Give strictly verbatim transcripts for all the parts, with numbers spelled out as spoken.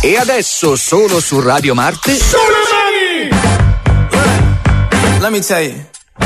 E adesso solo su Radio Marte. Sulle mani! Let me tell you.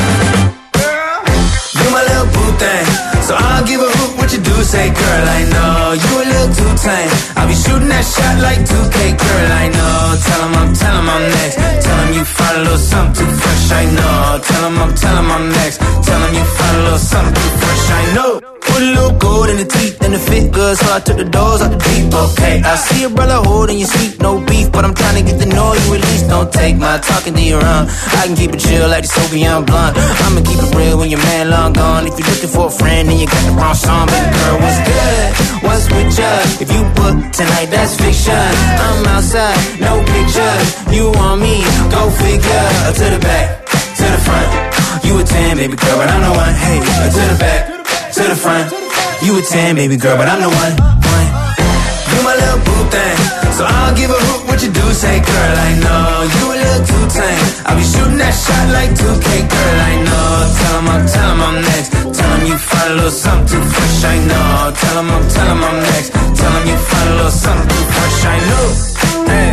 You my little boo thing, so I'll give a hoot what you do say, girl, I know. You a little too tame, I'll be shooting that shot like two K, girl, I know. Tell him I'm, tell him I'm next. Tell him you find a little something too fresh, I know. Tell him I'm, tell him I'm next. Tell him you find a little something too fresh, I know. Put a little gold in the teeth and the fit good, so I took the doors out the deep, okay. I see a brother holding your seat, no beef, but I'm trying to get to know you at least. Don't take my talking to your own. I can keep it chill like the Soviet blunt. I'ma keep it real when your man long gone. If you're looking for a friend and you got the wrong song, baby girl, what's good? What's with ya? If you book tonight, that's fiction. I'm outside, no pictures. You want me? Go figure. To the back, to the front. You a ten, baby girl, but I'm the one. Hey, to the back, to the front. You a ten, baby girl, but I'm the one. one. You my little boo thing, so I'll give a hoot what you do say, girl, I know. You a little too tame, I'll be shooting that shot like two K, girl, I know. Tell him I'm, tell him I'm next. Tell him you find a little something too fresh, I know. Tell him I'm, tell him I'm next. Tell him you find a little something too fresh, I know. Hey,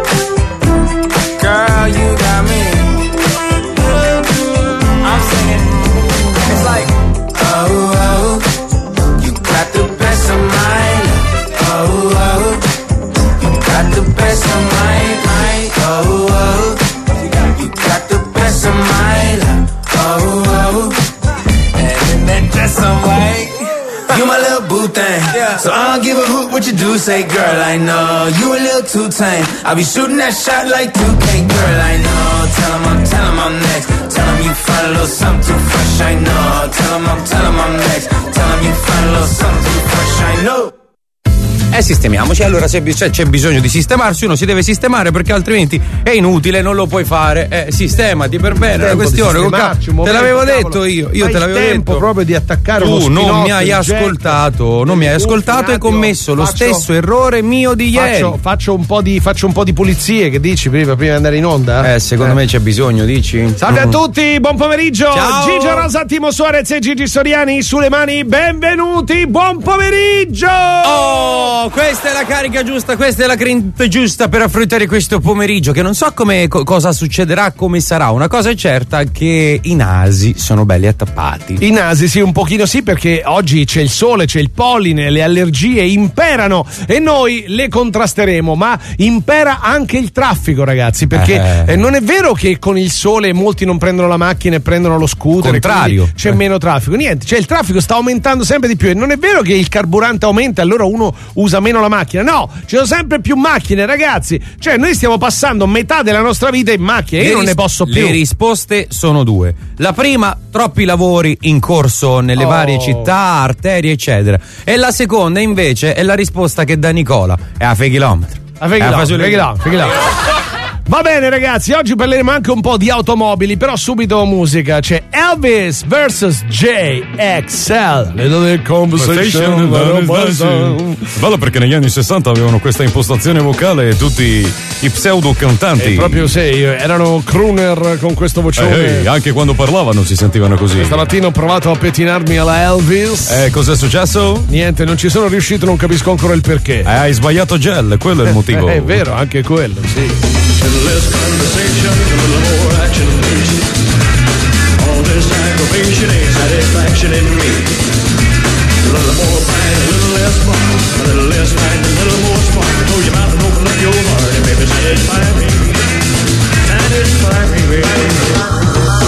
girl, you got me. I'm singing, it's like, oh, oh, you got the best of mine. Oh, oh, you got the best of mine. Oh, oh, you got the best of mine. Oh, oh, and in that dress I'm white. You my little boo thing, yeah. So I don't give a hoot what you do say, girl, I know. You a little too tame, I'll be shooting that shot like two K, girl, I know. Tell him I'm, tell him I'm next. Tell him you find a little something too fresh, I know. Tell him I'm, tell him I'm next. Tell him you find a little something too fresh, I know. Eh, sistemiamoci. Allora, se c'è, c'è bisogno di sistemarsi, uno si deve sistemare, perché altrimenti è inutile, non lo puoi fare. Eh, sistemati per bene la questione. Con ca- te l'avevo detto io, io te l'avevo detto. tempo proprio di attaccare uno tu spinotto. non mi hai ascoltato, non mi hai ascoltato e hai commesso lo faccio, stesso errore mio di ieri. Faccio, faccio un po' di faccio un po' di pulizie, che dici prima, prima di andare in onda? Eh, secondo eh. me c'è bisogno, dici? Salve mm. a tutti, buon pomeriggio. Ciao. Gigio Rosa, Timo Suarez e Gigi Soriani sulle mani. Benvenuti, buon pomeriggio. Oh, questa è la carica giusta, questa è la grinta giusta per affrontare questo pomeriggio, che non so come co- cosa succederà, come sarà. Una cosa è certa, che i nasi sono belli attappati. I nasi sì, un pochino sì, perché oggi c'è il sole, c'è il polline, le allergie imperano e noi le contrasteremo, ma impera anche il traffico, ragazzi, perché eh. Eh, non è vero che con il sole molti non prendono la macchina e prendono lo scooter, contrario, c'è eh. meno traffico, niente, cioè il traffico sta aumentando sempre di più e non è vero che il carburante aumenta, allora uno usa meno la macchina, no, ci sono sempre più macchine, ragazzi, cioè noi stiamo passando metà della nostra vita in macchina, io le non ris- ne posso più. Le risposte sono due. La prima, troppi lavori in corso nelle oh. varie città, arterie eccetera, e la seconda invece è la risposta che dà Nicola, è a fei chilometri. A fei chilometri. Va bene, ragazzi, oggi parleremo anche un po' di automobili, però subito musica. C'è Elvis versus J X L. Little conversation. Bello, perché negli anni sessanta avevano questa impostazione vocale tutti i pseudo cantanti. E proprio sì, erano crooner con questo vocione. Hey, hey, anche quando parlavano si sentivano così. Stamattina ho provato a pettinarmi alla Elvis. Eh, cos'è successo? Niente, non ci sono riuscito, non capisco ancora il perché. Eh, hai sbagliato gel, quello è il motivo. È vero, anche quello, sì. Less conversation, a little more action, please. All this aggravation ain't satisfaction in me. A little more fight, a little less spark. A little less fight, a little more spark. Close your mouth and open up your heart and baby satisfy me. Satisfy me, baby.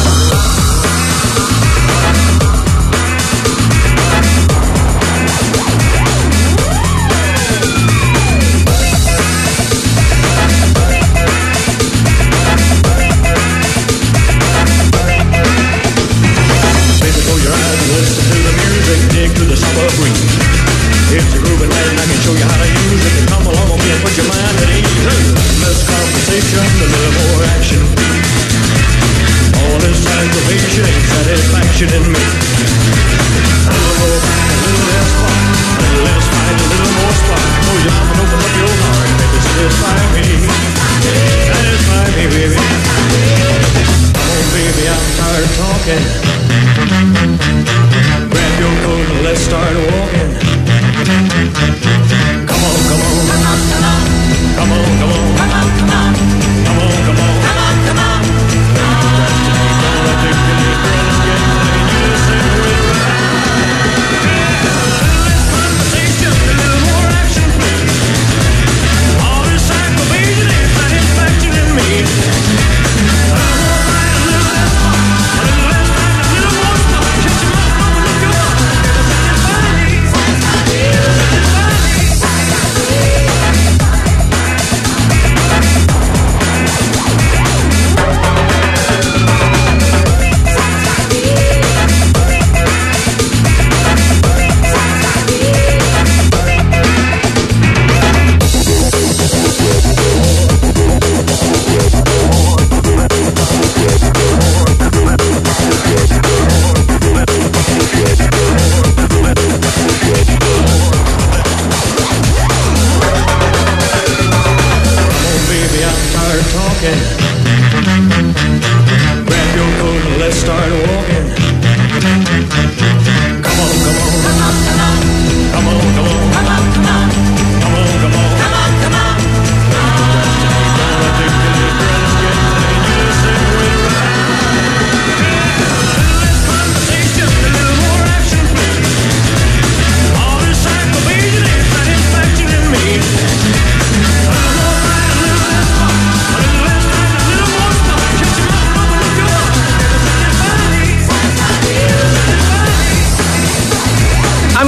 It's a groovy night and I can show you how to use it. Come along with me and put your mind at ease. Less conversation, a little more action. All this aggravation ain't satisfaction in me. A little more fight, a little less spark. A little less fight, a little more spark. Oh, you mama, open up your heart and make it satisfy me. Satisfy me, baby. Come on, baby, I'm tired of talking. Grab your coat and let's start walking. Come on, come on, come on, come on, come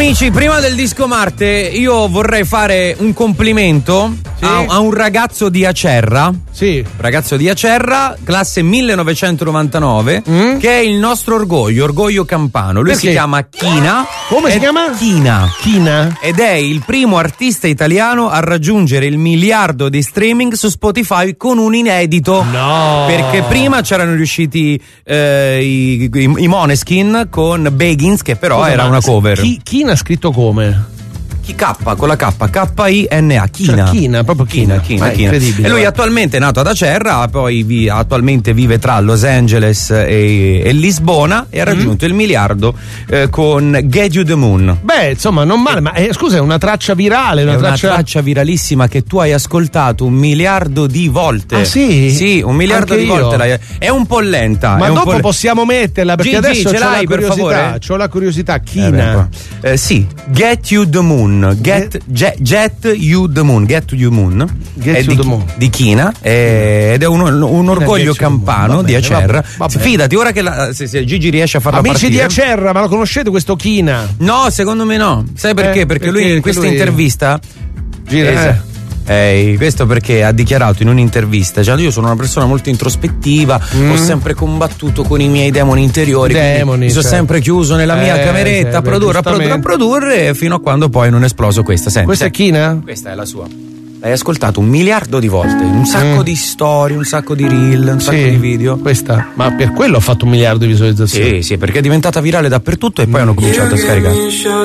Amici, prima del Disco Marte io vorrei fare un complimento sì? a, a un ragazzo di Acerra. Sì. Ragazzo di Acerra, classe millenovecentonovantanove, mm? che è il nostro orgoglio, orgoglio campano. Lui Perché? si chiama China. Come si chiama? China. China. Ed è il primo artista italiano a raggiungere il miliardo di streaming su Spotify con un inedito. No. Perché prima c'erano riusciti eh, i, i, i Måneskin con Beggins, che però Scusa, era una cover. Chi, China scritto come? Chi K con la K, K I N A, China. Cioè, China, proprio China. China, Ma è China. incredibile. E lui guarda. attualmente è nato ad Acerra, poi vi, attualmente vive tra Los Angeles e, e Lisbona e ha raggiunto mm. il miliardo eh, con Get You the Moon. Beh, insomma, non male, ma eh, scusa, è una traccia virale, una è traccia... una traccia viralissima che tu hai ascoltato un miliardo di volte. Ah, sì? Sì, un miliardo Anche di io. volte. L'hai... È un po' lenta. Ma è un dopo po' possiamo metterla, perché Gigi, adesso ce c'ho l'hai, la per curiosità. favore? C'ho la curiosità. China. Eh, eh, sì, Get You the Moon. Get, Jet, Jet You the Moon. Get You Moon. Get è You di, the Moon. di China eh, ed è un, un orgoglio Get You the Moon. campano Va di bene, Acerra. va- va bene. Fidati, ora che la, se, se Gigi riesce a farla Amici partire. di Acerra, ma lo conoscete questo China? No, secondo me no. Sai perché? Eh, perché, perché lui in questa lui- intervista Gira, Esa- eh. Eh, questo perché ha dichiarato in un'intervista: cioè, io sono una persona molto introspettiva, Mm. ho sempre combattuto con i miei demoni interiori, Demoni, quindi mi sono certo. sempre chiuso nella mia Eh, cameretta sì, a produrre, a produrre, a giustamente. produrre fino a quando poi non è esploso questa. Senti, Questa è senti. China? Questa è la sua. L'hai ascoltato un miliardo di volte, un sacco Mm. di storie, un sacco di reel, un sacco di video. Questa? Ma per quello ho fatto un miliardo di visualizzazioni. Sì, sì, perché è diventata virale dappertutto e poi hanno cominciato a scaricare.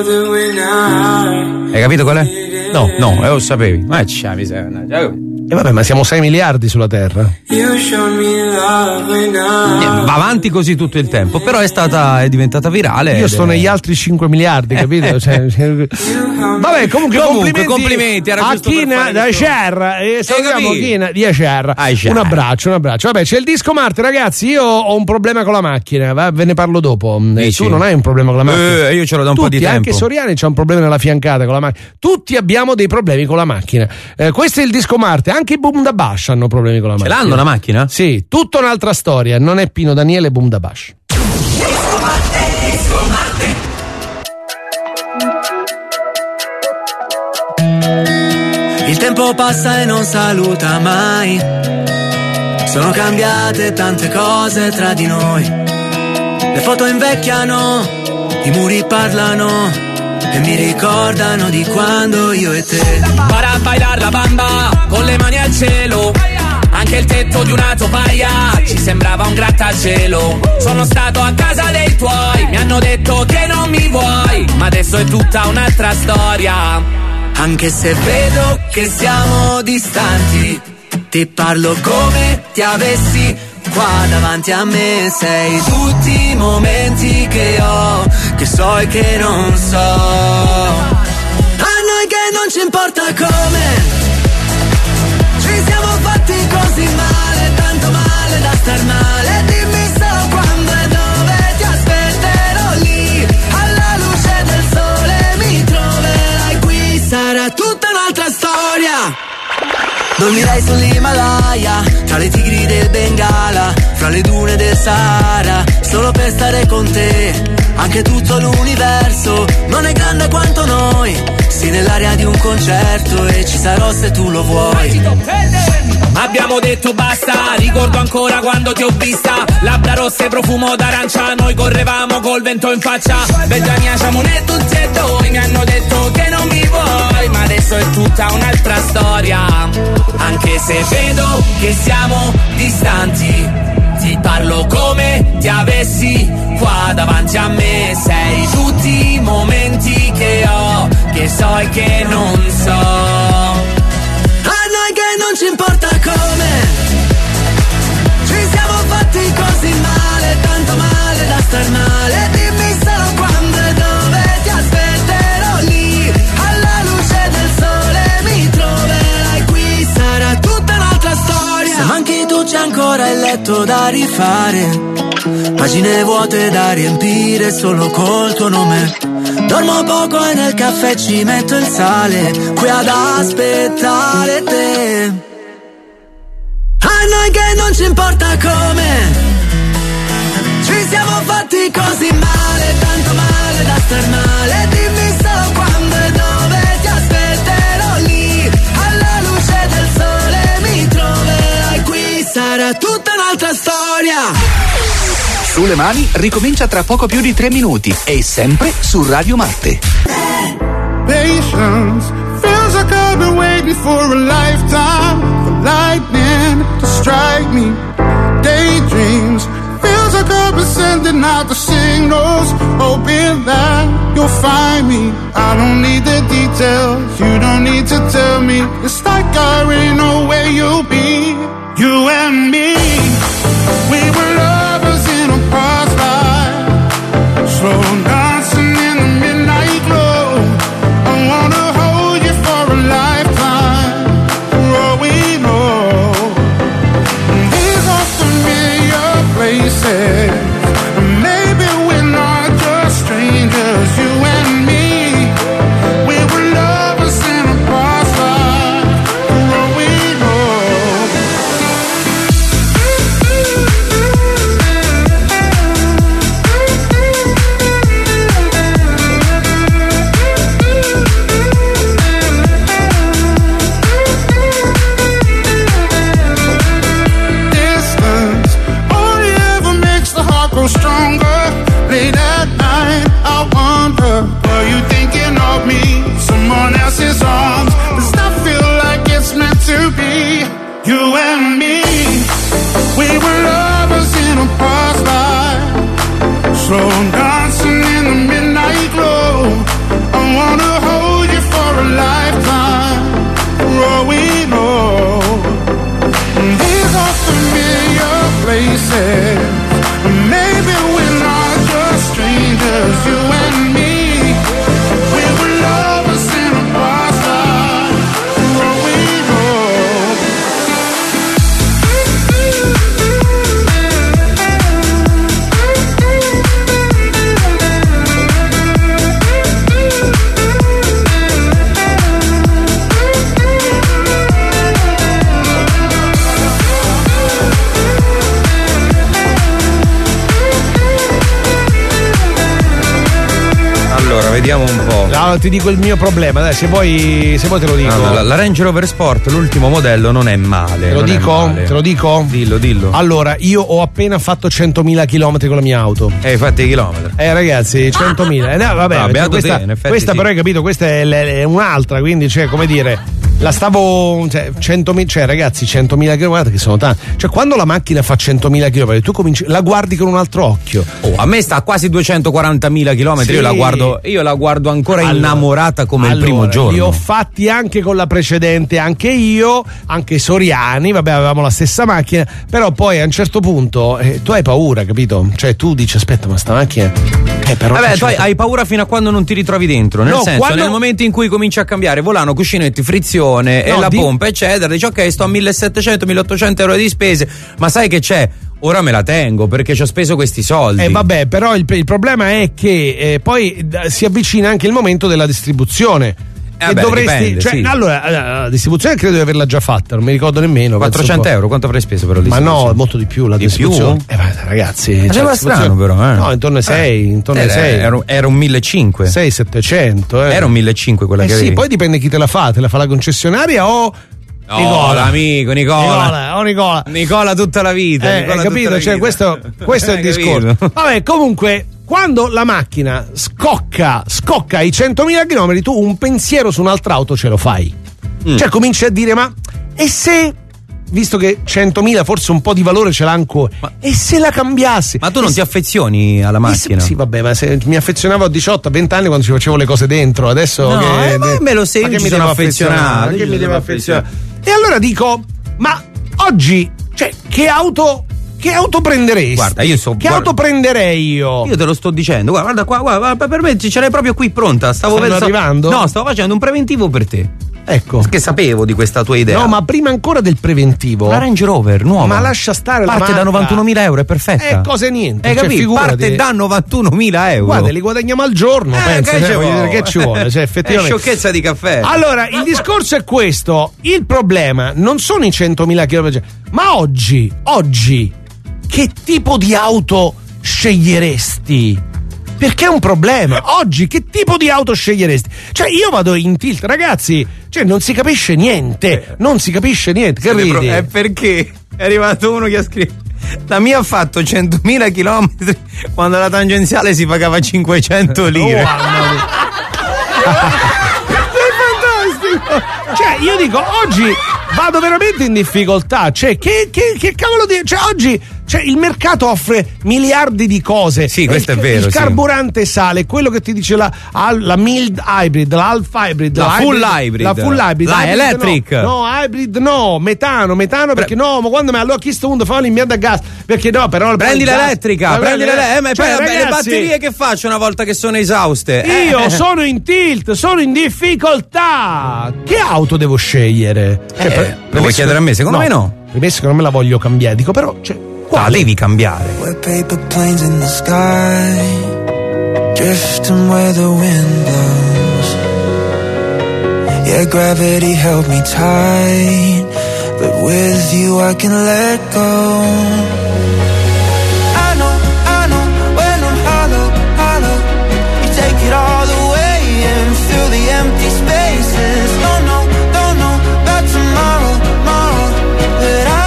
Hai capito qual è? No. No, eh, lo sapevi. Ma c'è, mi sei. E vabbè, ma siamo sei miliardi sulla Terra. Va avanti così tutto il tempo, però è stata è diventata virale. Io ed sto è- negli altri cinque miliardi, capito? Cioè, vabbè, comunque, Comunque, complimenti, complimenti, era a giusto per China fare da questo- Acerra. E salutiamo capito? China di Acerra. Acerra. Un abbraccio, un abbraccio. Vabbè, c'è il Disco Marte, ragazzi. Io ho un problema con la macchina, va? Ve ne parlo dopo. E Dici? tu non hai un problema con la macchina? Eh, io ce l'ho da un Tutti, po' di tempo. Anche Soriani c'ha un problema nella fiancata con la macchina. Tutti abbiamo dei problemi con la macchina. Eh, questo è il Disco Marte. Anche i Bumdabash hanno problemi con la Ce macchina. l'hanno la macchina? Sì, tutta un'altra storia. Non è Pino Daniele e Bumdabash. Il tempo passa e non saluta mai. Sono cambiate tante cose tra di noi. Le foto invecchiano, i muri parlano e mi ricordano di quando io e te. Para a bailar la bamba con le mani al cielo. Anche il tetto di una topaia ci sembrava un grattacielo. Sono stato a casa dei tuoi, mi hanno detto che non mi vuoi, ma adesso è tutta un'altra storia. Anche se vedo che siamo distanti, ti parlo come ti avessi qua davanti a me. Sei tutti i momenti che ho, che so e che non so. A noi che non ci importa come ci siamo fatti così male, tanto male da star male. Dimmi solo quando e dove ti aspetterò lì, alla luce del sole mi troverai qui. Sarà tutta un'altra storia. Dormirei sull'Himalaya, tra le tigri del Bengala, fra le dune del Sahara, solo per stare con te. Anche tutto l'universo non è grande quanto noi. Sì, nell'aria di un concerto e ci sarò se tu lo vuoi. Abbiamo detto basta, ricordo ancora quando ti ho vista. Labbra rosse, profumo d'arancia, noi correvamo col vento in faccia. Bella mia, siamo ne tutti e due. Mi hanno detto che non mi vuoi, ma adesso è tutta un'altra storia. Anche se vedo che siamo distanti, ti parlo come ti avessi qua davanti a me. Sei tutti i momenti che ho, che so e che non so. A noi che non ci importa come ci siamo fatti così male, tanto male da star male. Dimmi solo quando e dove ti aspetterò lì, alla luce del sole mi troverai qui. Sarà tutta un'altra storia. Se manchi tu c'è ancora il letto da rifare, pagine vuote da riempire solo col tuo nome. Dormo poco e nel caffè ci metto il sale, qui ad aspettare te. A noi che non ci importa come ci siamo fatti così male, tanto male da star male. Dimmi solo Sulle mani ricomincia tra poco più di tre minuti e sempre su Radio Marte. Patience feels like I've been waiting for a lifetime for lightning to strike me. Daydreams feels like I've been sending out the signals, hoping that you'll find me. I don't need the details, you don't need to tell me. It's like I already know where you'll be. You and me, we were lovers in a past life, slow dancing in the midnight glow. I wanna hold you for a lifetime, for all we know. These are familiar places, maybe we're not just strangers. You and me, we were lovers in a past life, for all we know. Distance only ever makes the heart grow stronger. Late at night, I wonder, are you thinking of me? Someone else's arms, does that feel like it's meant to be? You and me, we were lovers in a past life, slow dancing in the midnight glow. I wanna hold you for a lifetime, for all we know. These are familiar places, maybe we're not just strangers. You and me, we were lovers in a past life, for all we know. Allora, vediamo un po'. Allora, ti dico il mio problema, dai, se vuoi, se vuoi te lo dico. Allora, la Range Rover Sport, l'ultimo modello, non è male. Te lo non è dico? male. Te lo dico? Dillo, dillo. Allora, io ho appena fatto centomila chilometri con la mia auto. Eh, fatti i chilometri. Eh ragazzi, centomila. Eh, no, vabbè, No, perché beato questa, te, in effetti questa sì. però hai capito, questa è, l- è un'altra, quindi cioè, come dire, la stavo, cioè, centomila, cioè ragazzi, centomila chilometri che sono tanti. Cioè, quando la macchina fa centomila chilometri, tu cominci, la guardi con un altro occhio. Oh, a me sta a quasi duecentoquarantamila chilometri. Sì. Io la guardo, io la guardo ancora Allora, innamorata come il allora, primo giorno. Li ho fatti anche con la precedente, anche io, anche Soriani, vabbè, avevamo la stessa macchina, però poi a un certo punto eh, tu hai paura, capito? Cioè tu dici aspetta, ma sta macchina eh, però Vabbè, c'è- tu hai, hai paura fino a quando non ti ritrovi dentro. Nel No, senso, quando- nel momento in cui cominci a cambiare volano, cuscinetti, frizione e No, la di- pompa, eccetera, dici ok, sto a millesettecento milleottocento euro di spese, ma sai che c'è? Ora me la tengo perché ci ho speso questi soldi. Eh vabbè, però il, il problema è che eh, poi d- si avvicina anche il momento della distribuzione. Eh, e beh, dovresti, dipende, cioè, sì. allora, la distribuzione credo di averla già fatta, non mi ricordo nemmeno. penso quattrocento un po'. euro, quanto avrei speso per la Ma distribuzione? no, molto di più la Di distribuzione. più? Eh, ma ragazzi, Ma cioè, sembra la strano distribuzione- però, eh. No, intorno ai sei, intorno ai Eh, sei. Era, era un millecinquecento. sei settecento, eh. Era un millecinquecento quella Eh che sì, avevi. poi dipende chi te la fa, te la fa la concessionaria o No, Nicola. l'amico Nicola. Nicola, oh Nicola. Nicola tutta la vita. Eh, Nicola hai tutta capito? la Cioè, vita. questo, questo è il Hai discorso. capito? Vabbè, comunque, quando la macchina scocca, scocca i centomila chilometri, tu un pensiero su un'altra auto ce lo fai. Mm. Cioè, cominci a dire, ma e se, visto che centomila forse un po' di valore ce l'ha ancora, Ma- e se la cambiassi? Ma tu E non se- ti affezioni alla e se- macchina? Sì, vabbè, ma se mi affezionavo a diciotto, a venti anni quando ci facevo le cose dentro, adesso No, che, eh, ma me lo sei, ma io che ci mi sono devo affezionato, affezionare? io Che ci mi sono devo affezionare? E allora dico, ma oggi, cioè, che auto, che auto prenderesti? Guarda, io so- Che guarda- auto prenderei io? Io te lo sto dicendo, guarda, guarda qua, guarda, guarda, per me ce l'hai proprio qui pronta. Stavo Stanno pensando- arrivando? No, stavo facendo un preventivo per te. Ecco. Che sapevo di questa tua idea. No, ma prima ancora del preventivo. la Range Rover nuova. Ma lascia stare la Parte da marca. novantunomila euro, è perfetta. Eh, cose niente. Hai cioè, capito? figurati. Parte da novantunomila euro. Guarda, li guadagniamo al giorno, Eh, pensa. che cioè, ci voglio vuole? dire, che ci vuole? Cioè, È effettivamente. sciocchezza di caffè. Allora, il discorso è questo: il problema non sono i centomila chilometri, ma oggi, oggi, che tipo di auto sceglieresti? Perché è un problema. Oggi, che tipo di auto sceglieresti? Cioè, io vado in tilt, ragazzi, cioè, non si capisce niente. Non si capisce niente. Che ridi? È perché è arrivato uno che ha scritto. La mia ha fatto centomila chilometri quando la tangenziale si pagava cinquecento lire. Oh, mamma mia. È fantastico. Cioè, io dico, oggi vado veramente in difficoltà. Cioè, che, che, che cavolo di. Cioè, oggi. Cioè, il mercato offre miliardi di cose. Sì, questo il, è vero. Il sì. carburante sale, quello che ti dice la, la mild hybrid, l'alpha hybrid, la, la full hybrid, hybrid, la full hybrid, la hybrid electric. No, no, hybrid no, metano, metano perché Pre- no, ma quando me l'ho chiesto uno fa l'impianto a gas, perché no, però prendi l'elettrica, gas, prendi l'elettrica, eh, ma cioè, poi ragazzi, le batterie che faccio una volta che sono esauste? Io eh. sono in tilt, sono in difficoltà. Che auto devo scegliere? Cioè, eh, pre- lo vuoi chiedere a me? Secondo no, me no. Premesso che non me la voglio cambiare, dico però, cioè la devi cambiare. We're paper planes in the sky, drifting where the wind blows. Yeah, gravity held me tight, but with you I can let go. I know, I know, when I'm hollow, hollow, you take it all away and fill the empty spaces. Don't know, don't know about tomorrow, tomorrow, but I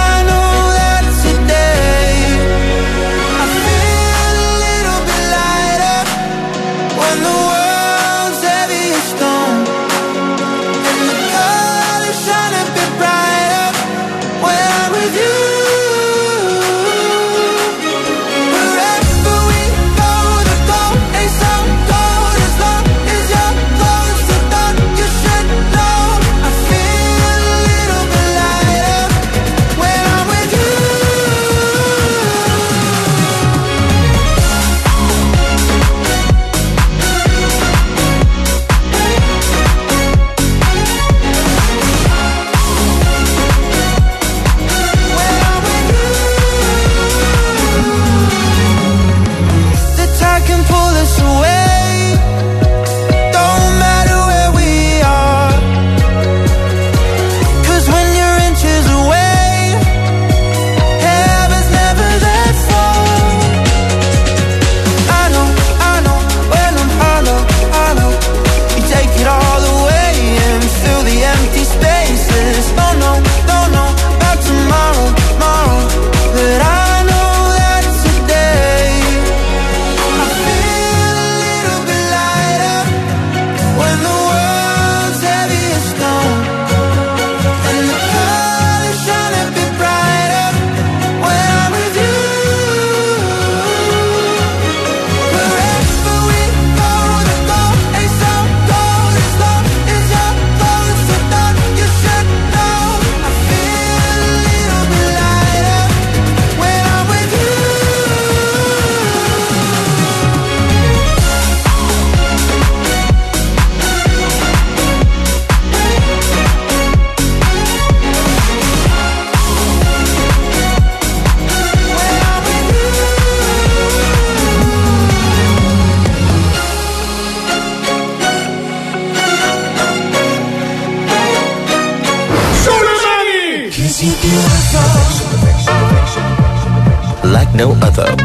like no other.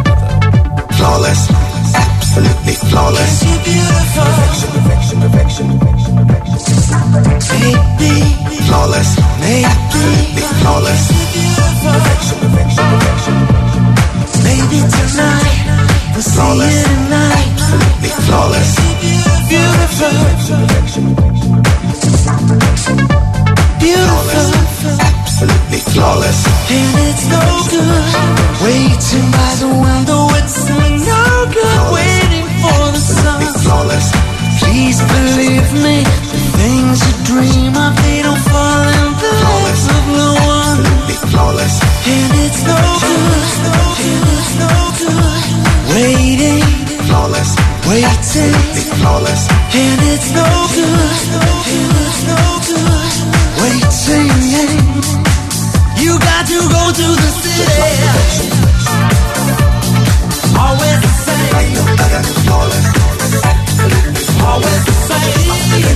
Flawless, absolutely flawless. You're beautiful. Perfection, perfection, perfection, perfection. Baby. Flawless, absolutely flawless. Perfection, perfection, perfection. Baby, tonight we'll flawless, see you tonight. Absolutely flawless. Beautiful. Perfection, perfection, perfection. Beautiful. Absolutely flawless. And it's no good waiting by the window. It's no good flawless. Waiting for the sun. Flawless. Please believe me, the things you dream of, they don't fall in the flawless. Of the one. Absolutely flawless. And it's no good. And it's no good waiting. Flawless. Waiting. Absolutely flawless. And it's no good. And it's no good waiting. You got to go to the city. Always the same. Always the same.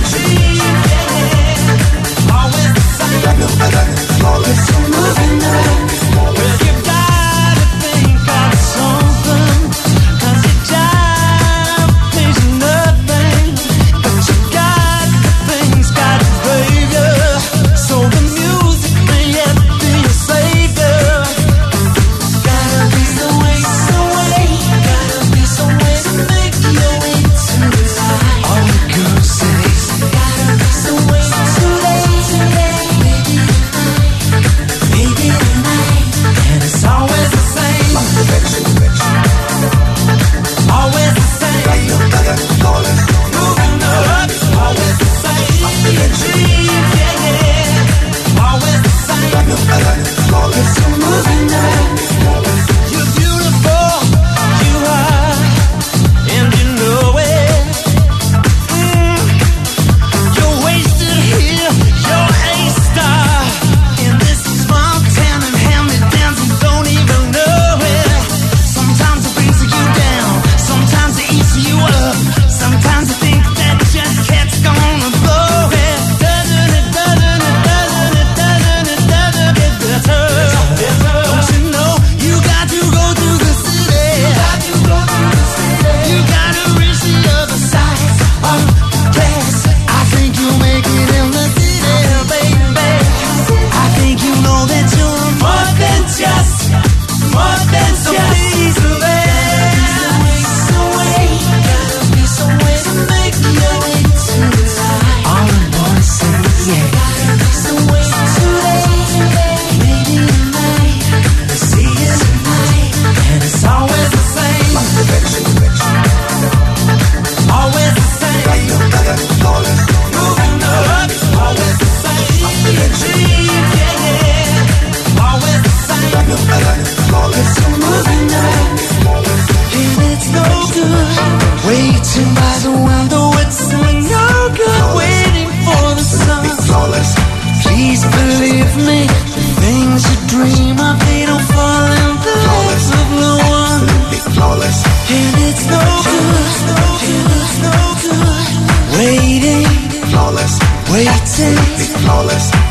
Always the same. It's a moving night. Well, you gotta think of something. Cause your job pays you nothing. But you got things, got to brave you. So the music may yet be your savior. Gotta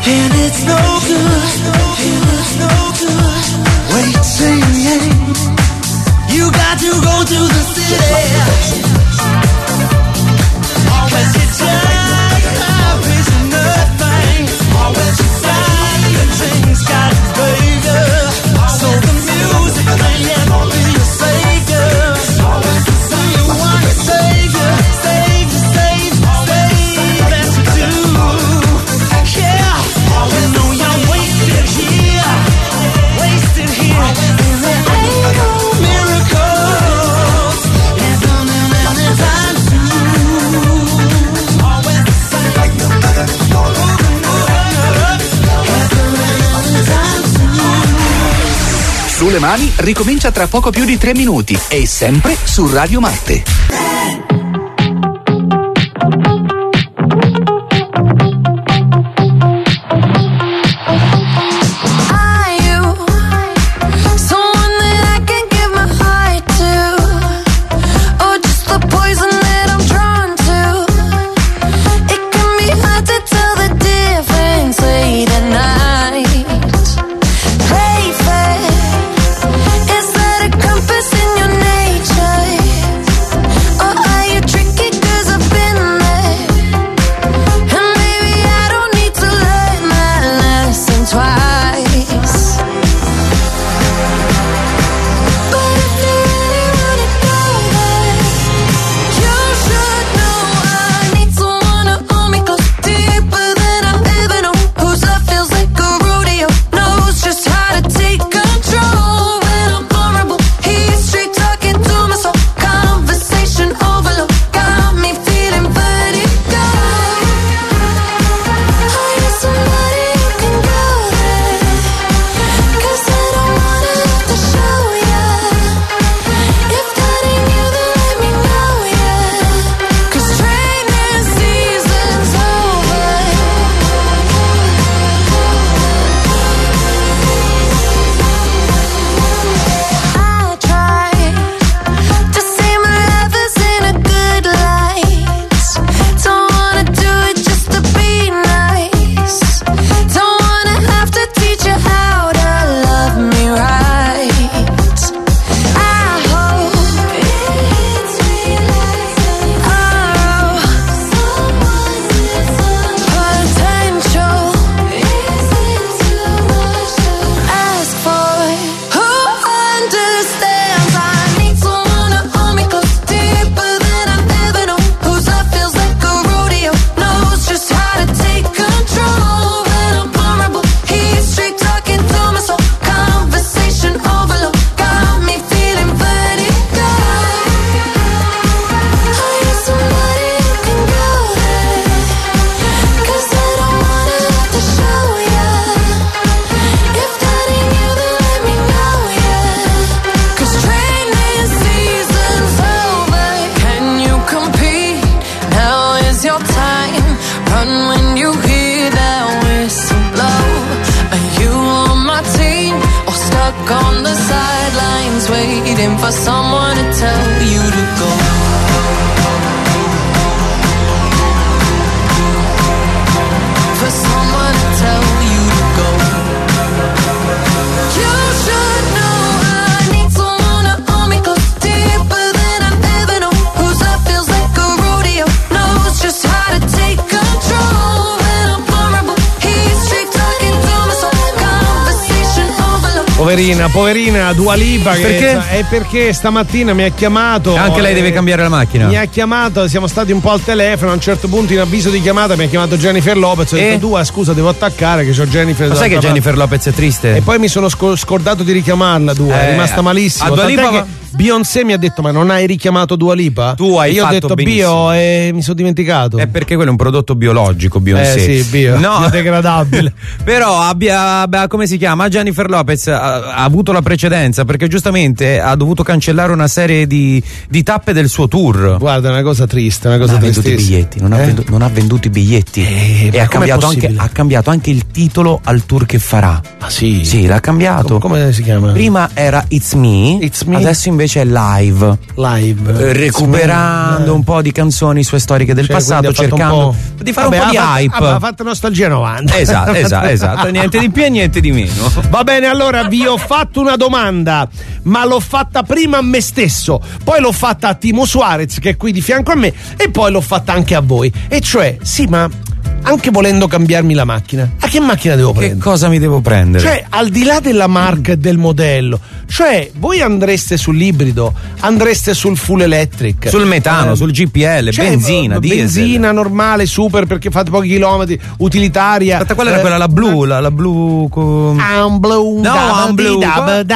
and it's no good, and it's no good. Waiting, you got to go to the city. Always it's just a prisoner thing. Always beside the things got to bigger. So the music playing will be your savior. So you want a savior, savior, savior, savior. That's what you do. Yeah, you know you're wasted here, wasted here. And there ain't no miracles. There's nothing anytime soon. Always the same. Like no other. Sulle mani ricomincia tra poco più di tre minuti e sempre su Radio Marte. For someone to tell you to go. For someone to tell you to go. You should know I need someone to hold me close, deeper than I've ever known. Whose love feels like a rodeo, knows just how to take control. When I'm vulnerable, he's straight talking to my soul. Conversation overload. Poverina, poverina Dua Lipa, che Perché? è perché stamattina mi ha chiamato. Anche lei deve cambiare la macchina. Mi ha chiamato, siamo stati un po' al telefono. A un certo punto, in avviso di chiamata, mi ha chiamato Jennifer Lopez. Ho E? detto: Dua, scusa, devo attaccare, che c'ho Jennifer. Lo sai che dall'altra Jennifer Lopez è triste? parte. E poi mi sono sc- scordato di richiamarla. Dua, è Eh, rimasta malissimo. a Dua Tant'è Lipa che va- Beyoncé mi ha detto: ma non hai richiamato Dua Lipa? Tu hai e io ho fatto detto benissimo. bio e mi sono dimenticato. È perché quello è un prodotto biologico, Beyoncé. Eh sì, bio, no. biodegradabile. Però abbia, abbia- come si chiama? Jennifer Lopez ha, ha avuto la precedenza perché giustamente ha dovuto cancellare una serie di, di tappe del suo tour. Guarda, è una cosa triste, una cosa non ha venduto i biglietti, non, eh? ha venduto, non ha venduto i biglietti eh, e ha cambiato, anche, ha cambiato anche il titolo al tour che farà. Ah sì? Sì, l'ha cambiato. Come, come si chiama? Prima era It's Me, It's Me, adesso invece è Live. Live. Eh, recuperando eh. un po' di canzoni sue storiche del cioè, passato, cercando di fare Vabbè, un po' di ha hype. Fatto, ha fatto nostalgia novanta. Esatto, esatto, esatto. Niente di più e niente di meno. Va bene, allora vi ho fatto una domanda, ma l'ho fatta prima a me stesso, poi l'ho fatta a Timo Suarez che è qui di fianco a me e poi l'ho fatta anche a voi. E cioè, sì, ma anche volendo cambiarmi la macchina, a che macchina devo prendere? Che cosa mi devo prendere? Cioè, al di là della marca e del modello, cioè, voi andreste sull'ibrido, andreste sul full electric, sul metano, eh, sul G P L, cioè, benzina, diesel. Benzina normale, super, perché fate pochi chilometri, utilitaria. Aspetta, quella eh, era quella, la blu, la, la blu. Com... Un blu, no, un blu.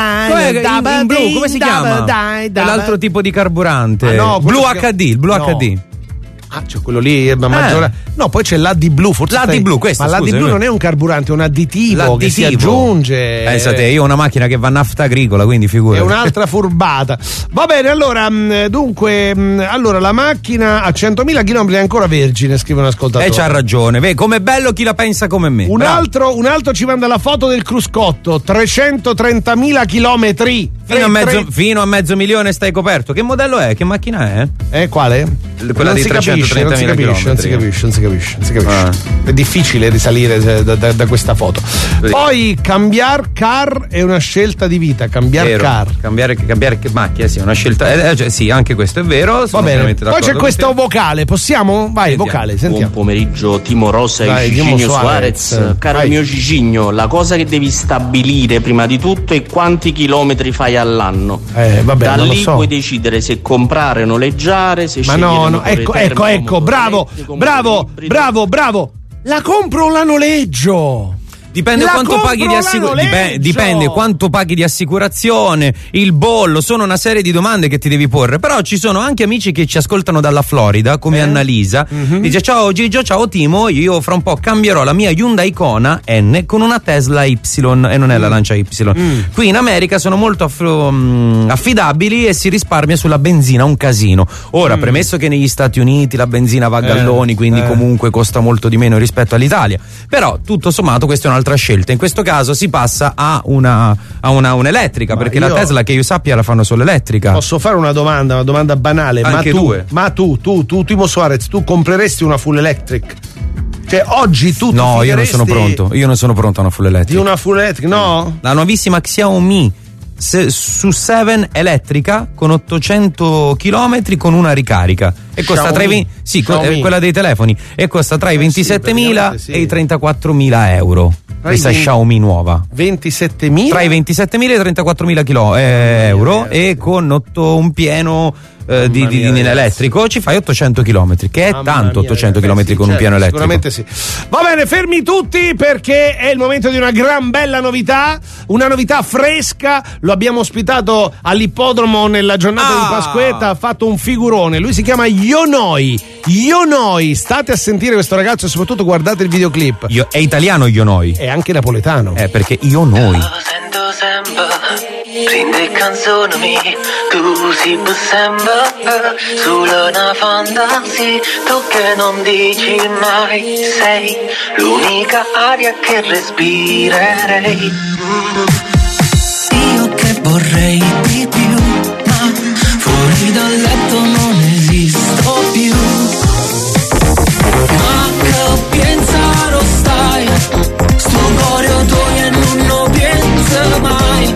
In blu, come si chiama? È l'altro tipo di carburante. Ah, no, blu H D, il blu no. H D. Ah, c'è quello lì, ma maggiore. Eh. No, poi c'è l'A D blu, forse. L'A D stai... blu, questo. Ma l'A D blu non è un carburante, è un additivo, L'additivo che si aggiunge. Pensate, io ho una macchina che va a nafta agricola, quindi figurati. È un'altra furbata. Va bene, allora, dunque, allora la macchina a centomila chilometri è ancora vergine, scrive un ascoltatore. E c'ha ragione, vedi, com'è bello chi la pensa come me. Un altro, un altro ci manda la foto del cruscotto, trecentotrentamila chilometri. Fino a, mezzo, fino a mezzo milione stai coperto. Che modello è? Che macchina è? Eh, quale? Quella non di si capisce, non si capisce, non si capisce, non si capisce, non si capisce. Ah. È difficile risalire da, da, da questa foto. Sì. Poi cambiare car è una scelta di vita, cambiare vero. car. Cambiare, cambiare macchina, sì, è una scelta. Eh, cioè, sì, anche questo è vero. Va bene. Poi c'è questo vocale, possiamo? Vai, sentiamo. Vocale, sentiamo. Buon pomeriggio, Timo Rosa Dai, e Gigigno Suarez. Suarez. Caro Vai. mio Gigigno, la cosa che devi stabilire prima di tutto è quanti chilometri fai all'anno. Eh, vabbè, da non lì lo so. puoi decidere se comprare o noleggiare, se Ma scegliere no, no, ecco, ecco, ecco, bravo, bravo, bravo, bravo. La compro o la noleggio? Dipende la quanto paghi di assicurazione. Dipende, dipende quanto paghi di assicurazione, il bollo, sono una serie di domande che ti devi porre. Però ci sono anche amici che ci ascoltano dalla Florida, come eh? Annalisa. Mm-hmm. Dice: ciao Gigio, ciao Timo, io fra un po' cambierò la mia Hyundai Kona N con una Tesla Y, e non è la Lancia Y. Mm. Qui in America sono molto aff- um, affidabili e si risparmia sulla benzina un casino. Ora, mm. premesso che negli Stati Uniti la benzina va a galloni, eh, quindi eh. comunque costa molto di meno rispetto all'Italia. Però tutto sommato questa è un'altra scelta. In questo caso si passa a una a una un'elettrica, ma perché la Tesla, che io sappia, la fanno solo elettrica. Posso fare una domanda, una domanda banale? Anche ma tu, due. ma tu, tu, tu, Timo Suarez, tu compreresti una full electric? Cioè oggi tu No, io non sono pronto. Io non sono pronto a una full electric. Di una full electric, no? La nuovissima Xiaomi Se, su sette elettrica con ottocento chilometri con una ricarica e costa tra i, sì, Xiaomi. Quella dei telefoni, e costa tra i ventisettemila sì, sì. e i trentaquattromila euro. Tra questa venti, Xiaomi nuova ventisettemila tra i ventisettemila e i trentaquattromila kilo, eh, euro e con otto, un pieno eh, di, di, di in elettrico ci fai ottocento chilometri, che è Mamma tanto mia, ottocento chilometri sì, con certo, un pieno elettrico. Sicuramente sì. Va bene, fermi tutti perché è il momento di una gran bella novità, una novità fresca. Lo abbiamo ospitato all'ippodromo nella giornata ah. di Pasquetta, ha fatto un figurone. Lui si chiama Yonoi. Yonoi, state a sentire questo ragazzo e soprattutto guardate il videoclip. Io, è italiano Yonoi. È anche napoletano. Eh, perché io noi. Sento sempre, prende canzoni, così sempre, solo una fantasia, tu che non dici mai, sei l'unica aria che respirerei. Io che vorrei di più, ma fuori dal letto non esisto più. Ma che pensare stai, sto cuore tuo e non lo penso mai.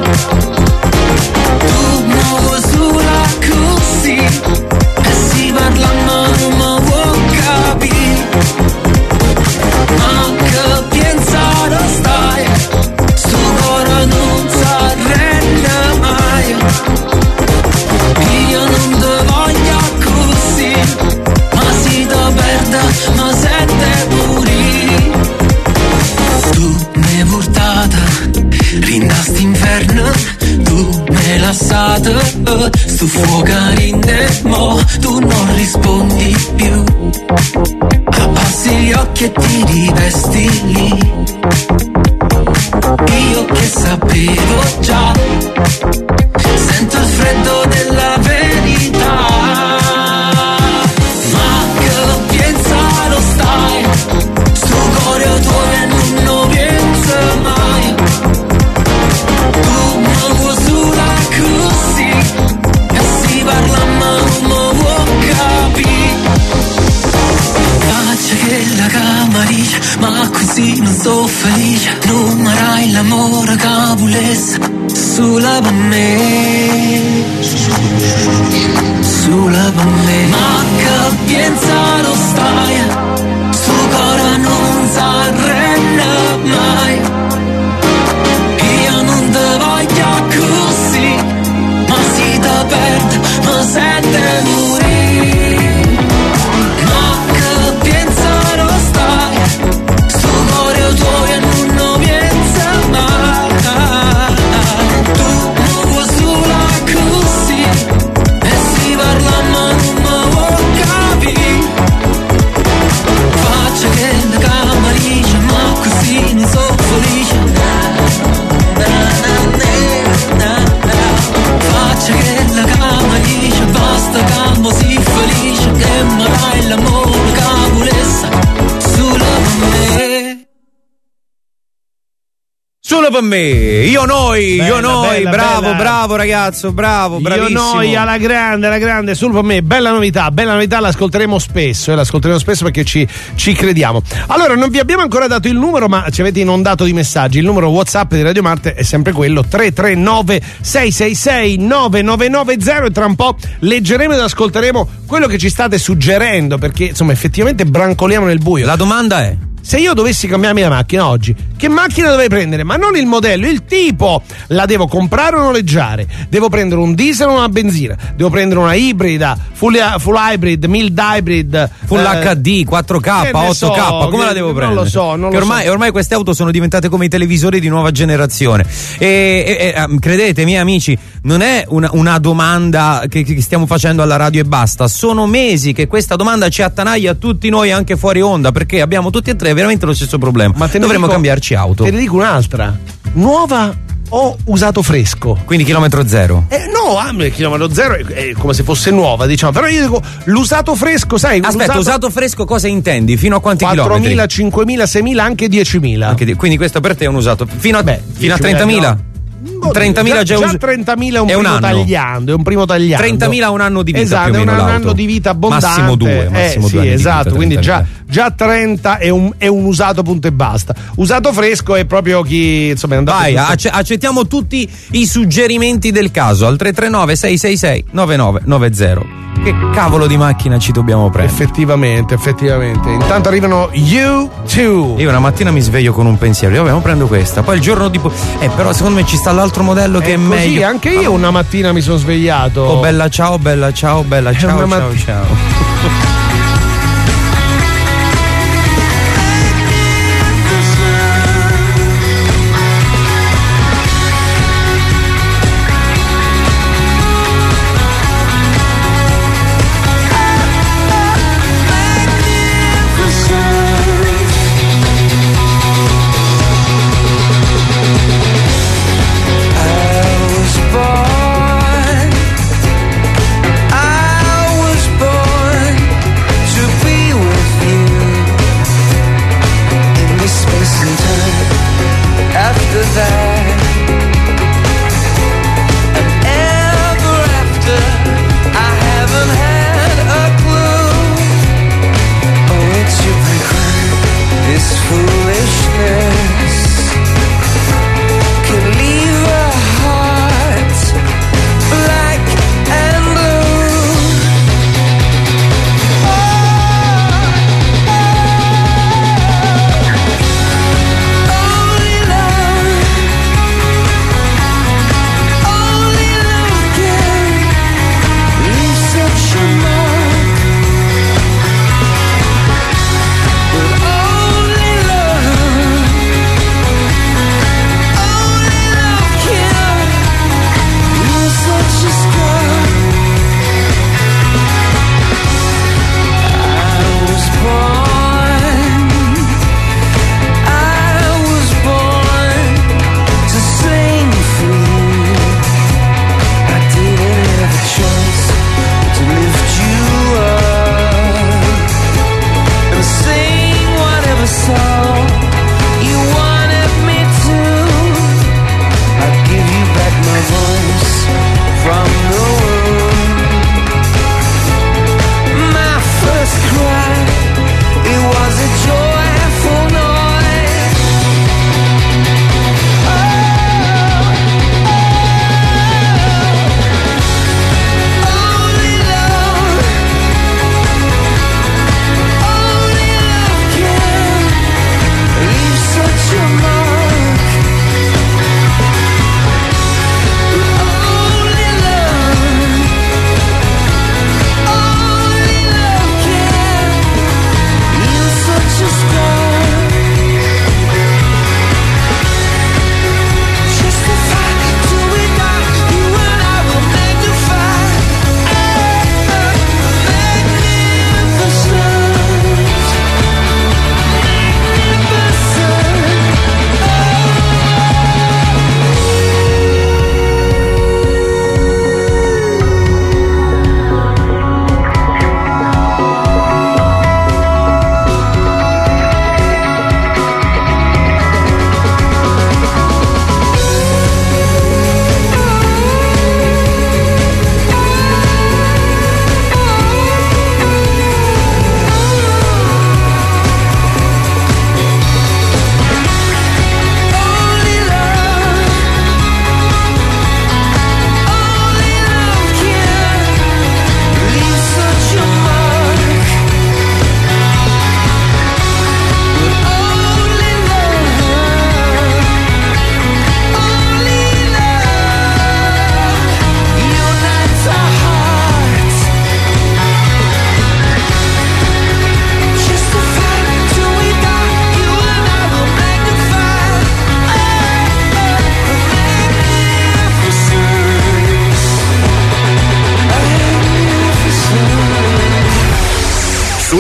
Tu muovo sulla così e si parla ma non mi vuoi capire. Ma che pensare stai, sto cuore non si arrende mai. Io non ti voglio così, ma si ti perde, ma sente morire. Tu mi portata, rindasti inferno, tu mi lasciata, sto fuoco rinde, mo tu non rispondi più. Abbassi gli occhi e ti rivesti lì. Io che sapevo sapevo già. Sento il freddo della verità. Ma che piensa lo stai, sto cuore tuo e non lo pensa mai. Tu mi vuoi sulla così e si parla ma non mi vuoi capire. Faccia che la camariglia, ma così non sto felice. Non marai l'amore che volesse sulla per me, sulla per me. Ma che pensa lo stai, sto cuore non s'arrende mai. Io non te voglio così, ma si te perde, mi sente morire. Ma che pensa lo stai, sto cuore tuo e non lo pensa mai. Tu mi vuoi sola così e si parla ma non mi vuoi capire. Faccia che la camariglia, ma così non so felice. Faccia che la camariglia, basta campo si felice. Che mi dai l'amore che volesse solo per me. Solo per me, io noi, Bella, io noi, bella, bravo, bella. bravo ragazzo, bravo, Io bravissimo. noi alla grande, alla grande, solo per me, bella novità, bella novità, l'ascolteremo spesso, eh, l'ascolteremo spesso perché ci, ci crediamo. Allora, non vi abbiamo ancora dato il numero, ma ci avete inondato di messaggi. Il numero WhatsApp di Radio Marte è sempre quello, tre tre nove sei sei sei nove nove nove zero, e tra un po' leggeremo ed ascolteremo quello che ci state suggerendo, perché insomma effettivamente brancoliamo nel buio. La domanda è: se io dovessi cambiarmi la macchina oggi, che macchina dovrei prendere? Ma non il modello, il tipo. La devo comprare o noleggiare? Devo prendere un diesel o una benzina? Devo prendere una ibrida, full, full hybrid, mild hybrid, full eh, acca di, quattro K, che ne otto K, so, come che- la devo non prendere? lo so, non Che lo ormai, so. ormai queste auto sono diventate come i televisori di nuova generazione. E, e- e, ehm, credete, miei amici, non è una, una domanda che, che stiamo facendo alla radio e basta. Sono mesi che questa domanda ci attanaglia a tutti noi, anche fuori onda, perché abbiamo tutti e tre veramente lo stesso problema. Ma te ne dovremmo dico- cambiarci auto. Te ne dico un'altra. Nuova o usato fresco? Quindi chilometro zero. Eh, no, ah, il chilometro zero è, è come se fosse nuova, diciamo. Però io dico l'usato fresco, sai? Aspetta, usato fresco cosa intendi? Fino a quanti chilometri? quattromila, cinquemila, seimila, anche diecimila. Anche di- quindi questo per te è un usato fino a, Beh, fino a diecimila trentamila? no. trentamila già, già us- trentamila è un è un primo anno. tagliando, è un primo tagliando. trentamila un anno di vita, esatto, più o meno è un, un l'auto. anno di vita abbondante. Massimo due, massimo eh, due sì, anni di esatto, vita, quindi trenta già, vita. già trenta è un, è un usato punto e basta. Usato fresco è proprio chi insomma è andato Vai, tutto- acce- accettiamo tutti i suggerimenti del caso al tre tre nove sei sei sei nove nove nove zero. Che cavolo di macchina ci dobbiamo prendere? Effettivamente, effettivamente. Intanto arrivano U due. Io una mattina mi sveglio con un pensiero, io vabbè, prendo questa, poi il giorno dopo eh però secondo me ci sta l'altro modello che è, Così meglio. anche io una mattina mi sono svegliato. Oh bella ciao, bella ciao, bella ciao, una ciao, matti- ciao. I was born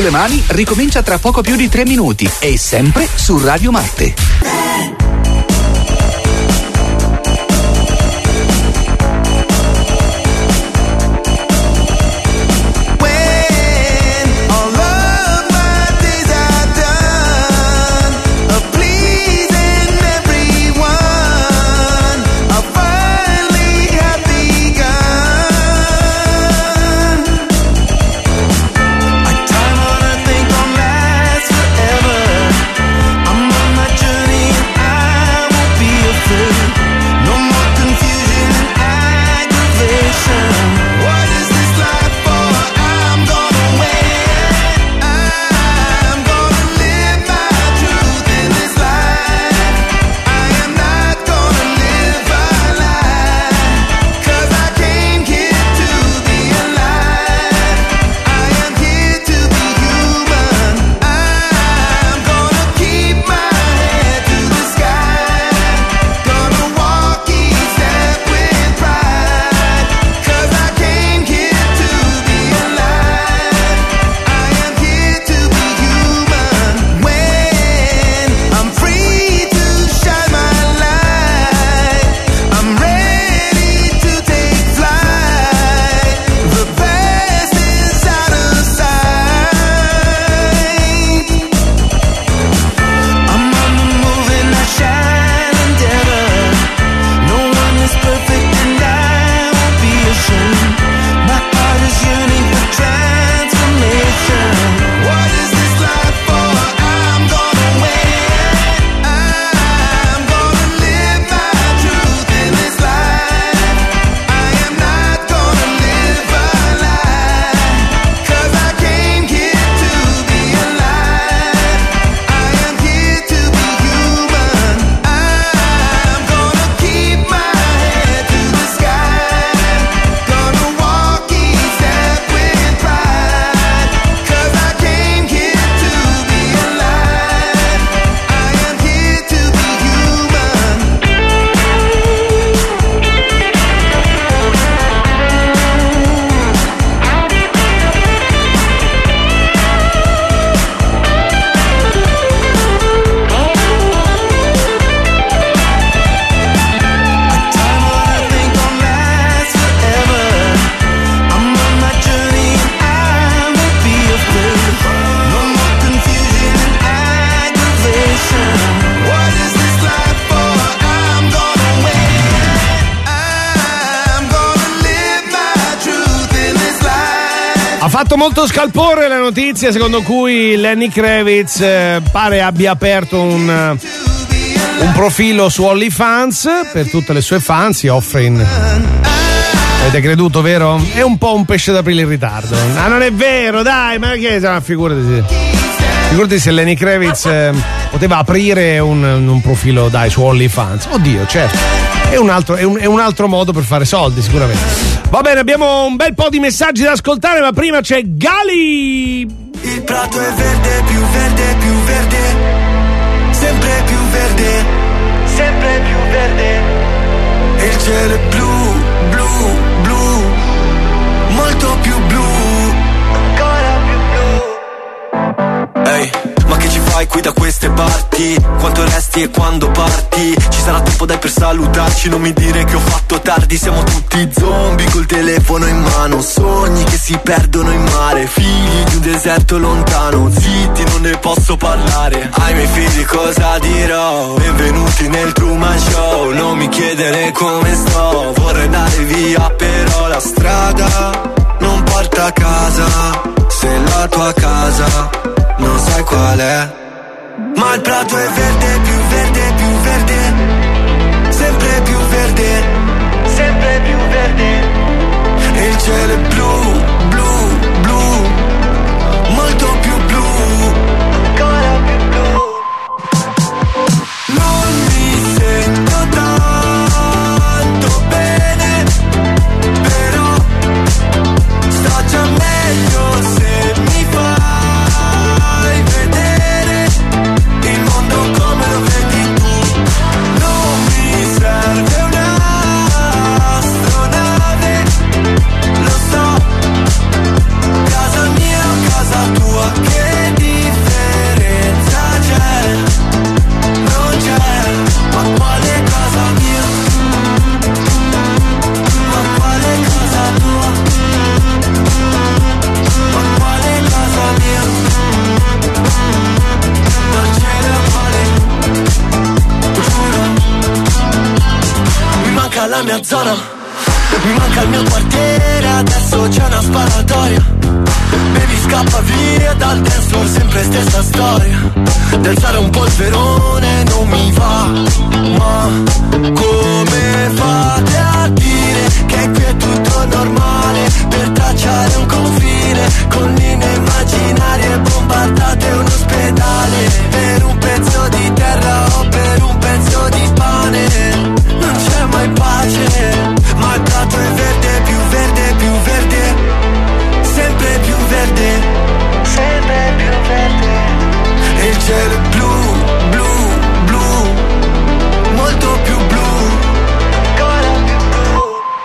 le mani ricomincia tra poco più di tre minuti e sempre su Radio Marte. Ha fatto molto scalpore la notizia secondo cui Lenny Kravitz eh, pare abbia aperto un, un profilo su OnlyFans per tutte le sue fan, si offre in... Avete creduto, vero? È un po' un pesce d'aprile in ritardo. Ah, non è vero, dai, ma che ah, figurati. Figurati se Lenny Kravitz eh, poteva aprire un, un profilo, dai, su OnlyFans. Oddio, certo. È un, altro, è, un, è un altro modo per fare soldi, sicuramente. Va bene, abbiamo un bel po' di messaggi da ascoltare, ma prima c'è Gali. Il prato è verde, più verde, più verde, sempre più verde, sempre più verde. E il cielo è blu, blu, blu, molto più blu, ancora più blu. Ehi, ma che ci fai qui da queste parti? Quanto resti e quando parti? Ci sarà tempo dai per salutarci, non mi dire che ho fatto tardi. Siamo tutti zombie col telefono in mano, sogni che si perdono in mare, figli di un deserto lontano, zitti non ne posso parlare. Ai miei figli cosa dirò? Benvenuti nel Truman Show, non mi chiedere come sto, vorrei andare via però la strada non porta a casa, se la tua casa non sai qual è. Ma il prato è verde, più verde, più verde, sempre più verde, sempre più verde. E il cielo è blu, blu, blu, molto più blu, ancora più blu. Non mi sento tanto bene, però sto già meglio se mi fai vedere il mondo come lo vedi tu. la mia zona. Mi manca il mio quartiere, adesso c'è una sparatoria. Baby scappa via dal dance floor, sempre stessa storia. D'alzare un polverone non mi va, ma come fate a dire che qui è tutto normale? Per tracciare un confine con linee immaginarie, bombardate un ospedale per un pezzo di terra o per un pezzo di pane. Non c'è mai pace, ma il prato è verde, più verde, più verde, sempre più verde, sempre più verde. E il cielo è blu, blu, blu, molto più blu, ancora più blu.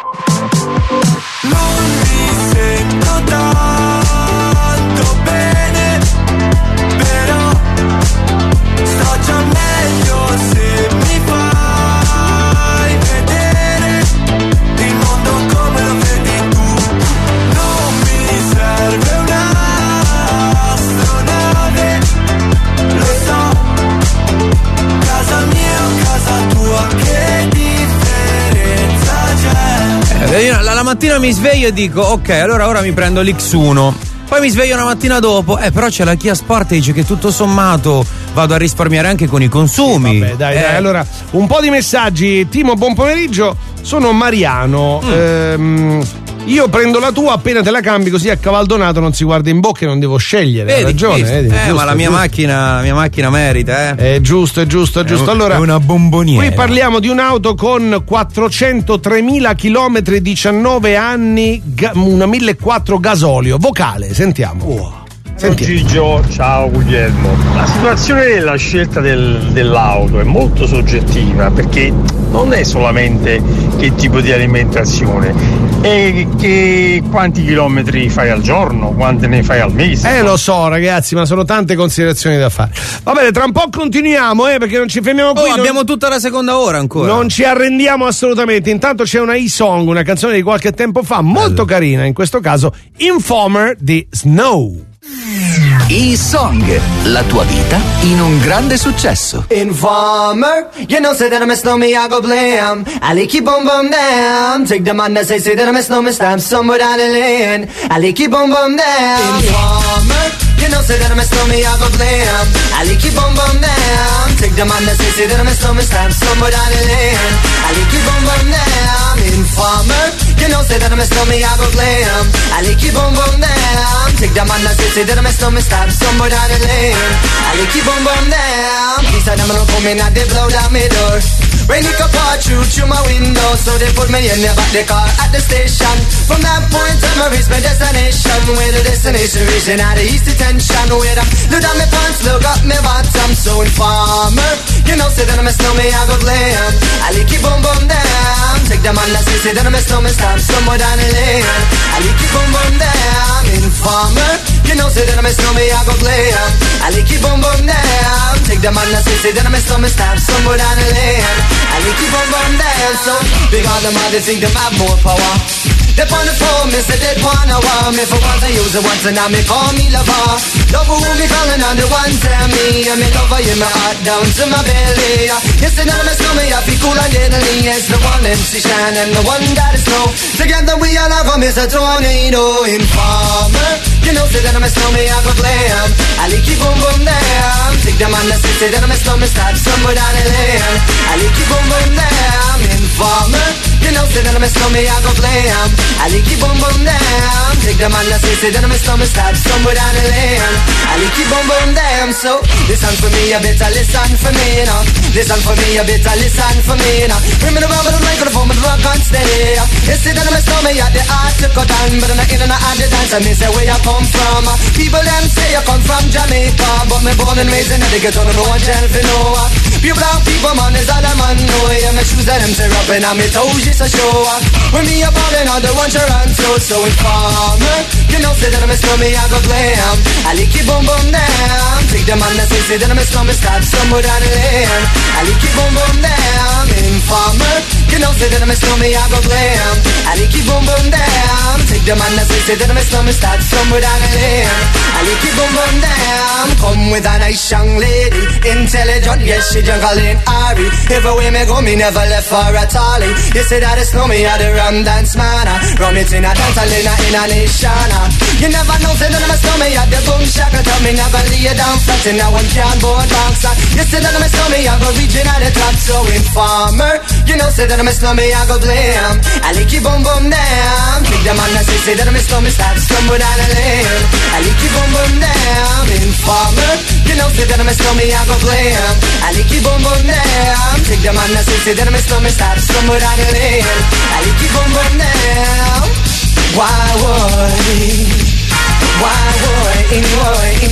Non mi sento tanto bene, però sto già meglio se mi fai vedere il mondo come lo vedi tu. Non mi serve un'astronave, lo so, casa mia o casa tua, che differenza c'è? Eh, io la, la mattina mi sveglio e dico ok, allora ora mi prendo l'X uno. Poi mi sveglio una mattina dopo, eh però c'è la Kia Sport e dice che tutto sommato vado a risparmiare anche con i consumi. Sì, vabbè, dai, eh. dai, allora un po' di messaggi. Timo, buon pomeriggio. Sono Mariano. Mm. Ehm, io prendo la tua, appena te la cambi, così a cavaldonato non si guarda in bocca e non devo scegliere. Vedi, Hai ragione, visto? vedi, Eh, giusto, ma la mia giusto. macchina, la mia macchina merita, eh. È giusto, è giusto, è giusto. Allora, è una bomboniera. qui parliamo di un'auto con quattrocentotremila chilometri, diciannove anni, ga- una millequattrocento gasolio. Vocale, sentiamo. Ciao Gigio, ciao Guglielmo. La situazione della scelta del- dell'auto è molto soggettiva, perché non è solamente che tipo di alimentazione, è che quanti chilometri fai al giorno, quanti ne fai al mese. Eh lo so ragazzi, ma sono tante considerazioni da fare. Va bene, tra un po' continuiamo, eh, perché non ci fermiamo qui. Oh, non- abbiamo tutta la seconda ora ancora. Non ci arrendiamo assolutamente. Intanto c'è una e-song, una canzone di qualche tempo fa, molto carina, in questo caso Informer di Snow. E-Song, la tua vita in un grande successo. Informer, you know, say that I miss no me, I go blam. I like you boom boom down. Take the man that say, say that I miss no me, stamp somewhere down the lane. I like you boom boom down. Informer, you know, say that I miss no me, I go blam. I like you boom boom down. Take the man that say, say that I miss no me, stamp somewhere down the lane. I like you boom boom down. Informer, you know, say that I miss no me, I go blam. I like you boom boom down. Take the man that say, say that I miss no me, stamp somewhere down the lane. I like you boom boom down. These are them don't come in and they blow down my door. Rain it could pour through through my window, so they put me in the back the car at the station. From that point on I reached my destination. Where the destination reaching out the east detention. Where I look down my pants, look up my bottom. So Informer, you know say that I miss no me, I go glam. I like you boom boom down. Take the man that say, say that I miss no me, stop somewhere down the lane. I like you boom boom down. Informer, you know say that I miss no me, I go glam. I like you boom boom down. Take the man that say, say that I miss no me, stop somewhere down the lane. I like you boom boom down. So big on them all, they think them have more power. They on the phone, me say they wanna want me. For once I use it once and now me call me lover. Love who me calling on the one tell me. And me lover in my heart down to my belly. You say that I miss me, I feel cool and deadly. It's the one M C Shine and the one that is snow. Together we all have a Mister Tornado. Informer, you know say that I miss me, I go glam. I like you boom boom down. Take the man that say, say that I miss me, start somewhere down the lane. I like you boom boom down. Informer, you know say that I miss me, I go glam. I like you boom boom down. Take the man that say, say that I miss me, start somewhere down the lane. I like you boom boom down. So listen for me, you better listen for me, you know. Listen for me, you better listen for me, you know. Bring me the rubber, the microphone, the rock and stay. You say that I miss me, at the art to cut down, but I'm not in and out of the dance. I miss where you come from. People them say you come from Jamaica, but me born and raised in the ghetto, no one tell for no. Pure black people, man, is all a man know. Yeah, my shoes and them tear up and I'm toes just a show. When me a ballin' on the one Toronto, so Informer, you know say that I miss me, I go glam. I like you boom boom down. Take the man that say, say that I miss me, start somewhere down the lane. I like you boom boom down. Informer, You know, say that I'm a snowman, I go blam. I like you boom boom down. Take the man that say, say that I'm a snowman, start from without a limb. I like you boom boom down. Come with a nice young lady, intelligent, yes, she juggling Ari. Everywhere me go, me never left for a tally. You say that it's snow me at the rum dance man. Rum it in a dance, in a, in a nation. You never know, say that I'm a snow me at the boom shaka. Tell me never lay down flat in a one can board box. You say that I'm a snow me, I go reaching at the top. So informer, you know, say that I'm a snow me, I go blame. I like you boom boom down. Take the man that say, say that I'm a snow me, start stumble down a lane. I like you boom boom down. Informer, you know, say that I'm a snow me, I go blame. I like you boom boom down. Take the man that say, say that I'm a snow me, start stumble down a lane. I like you boom boom down. Why would, why would, in would, in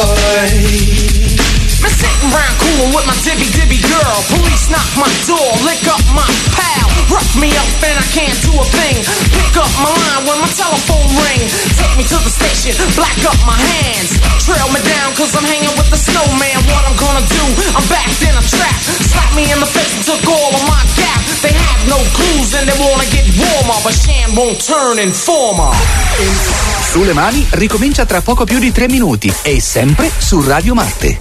would. I'm sitting round cool with my dibby dibby girl. Police knock my door, lick up my pal. Rough me up and I can't do a thing. Pick up my line when my telephone ring. Take me to the station, black up my hands. Trail me down cause I'm hanging with the snowman. What I'm gonna do, I'm backed in a trap. Slap me in the face and took all of my gap. They have no clues and they wanna get warmer, but Shan won't turn informer. Sulle mani ricomincia tra poco più di tre minuti e sempre su Radio Marte.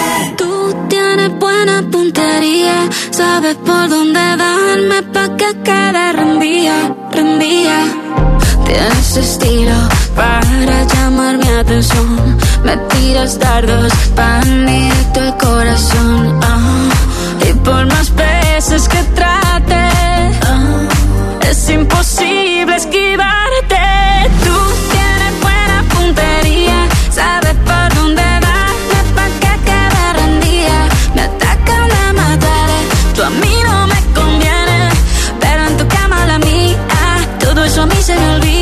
Tú tienes buena puntería, sabes por dónde darme pa' que quede rendía, rendía. Tienes estilo para llamar mi atención, me tiras dardos pan directo al corazón. Ah, y por más veces que trate, ah, es imposible esquivarte. Tú tienes buena puntería, sabes por dónde darme pa' que quede rendida. Me atacan, me mataré, tú a mí no me conviene, pero en tu cama la mía, todo eso a mí se me olvida.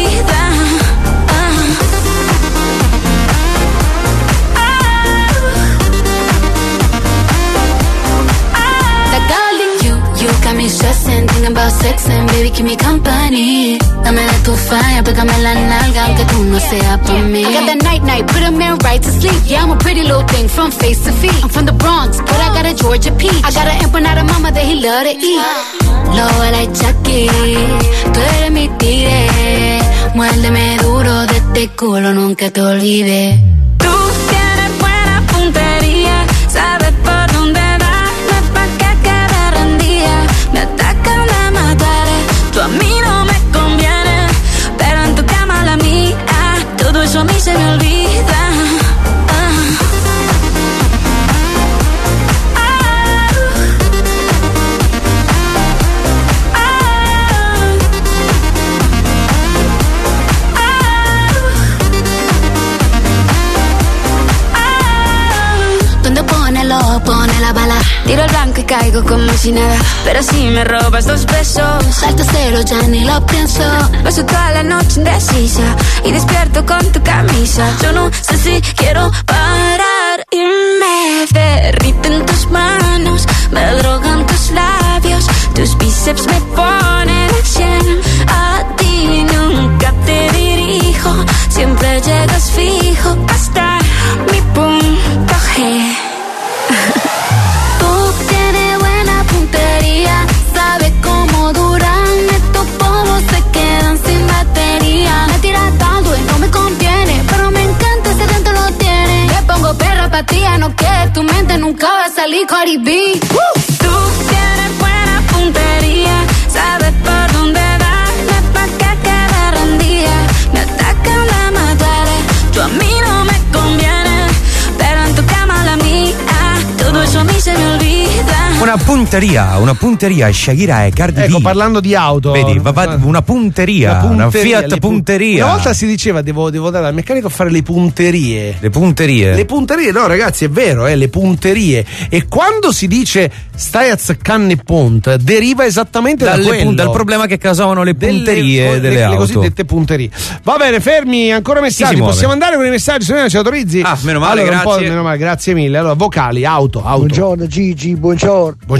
Me stressing, thinking about sex and baby keep me company. Dame de tu falla, pégame la nalga aunque tú no seas por mí. I got that night night, put a man right to sleep. Yeah, I'm a pretty little thing from face to feet. I'm from the Bronx, but I got a Georgia peach. I got an empanada mama that he love to eat. Lobo like Chucky, tú eres mi tigre. Muérdeme duro de este culo, nunca te olvides. Tú tienes buena puntería, sabes por dónde darme pa' que quede rendida. Me atacan, me mataré, tú a mí no me conviene, pero en tu cama la mía, todo eso a mí se me olvida. Pone la bala, tiro el blanco y caigo como si nada. Pero si me robas dos besos, salto cero, ya ni lo pienso. Paso toda la noche indecisa y despierto con tu camisa. Yo no sé si quiero parar y me derriten tus manos, me drogan tus labios, tus bíceps me ponen al cien. A ti nunca te dirijo, siempre llegas fijo hasta mi punto G. Tú tienes buena puntería, sabes cómo duran estos polvos, se quedan sin batería. Me tiras tanto y no me conviene, pero me encanta ese tanto lo tiene. Te pongo perra pa' ti, no que tu mente nunca va a salir Cardi B. Uh. Tú tienes buena puntería, sabes por dónde darme pa' que quede rendida. Me atacan, me mataré, tú a mí no me conviene, pero en tu cama la mía, todo eso a mí se me olvida. Una punteria, una punteria, Shakira e Cardi B. Ecco, parlando di auto. Vedi, va, va, una punteria, una, punteria, una Fiat punteria. Una volta si diceva devo, devo dare al meccanico a fare le punterie. Le punterie? Le punterie, no ragazzi, è vero, eh, le punterie. E quando si dice stai azzeccando i punt, deriva esattamente da quello. Pun- dal problema che causavano le punterie delle, delle le, auto. Le cosiddette punterie. Va bene, fermi, ancora messaggi. Possiamo andare con i messaggi, se no ci autorizzi? Ah, meno male, allora, grazie. Un po', meno male, grazie mille. Allora, vocali, auto, auto. Buongiorno Gigi, buongiorno. Buongiorno.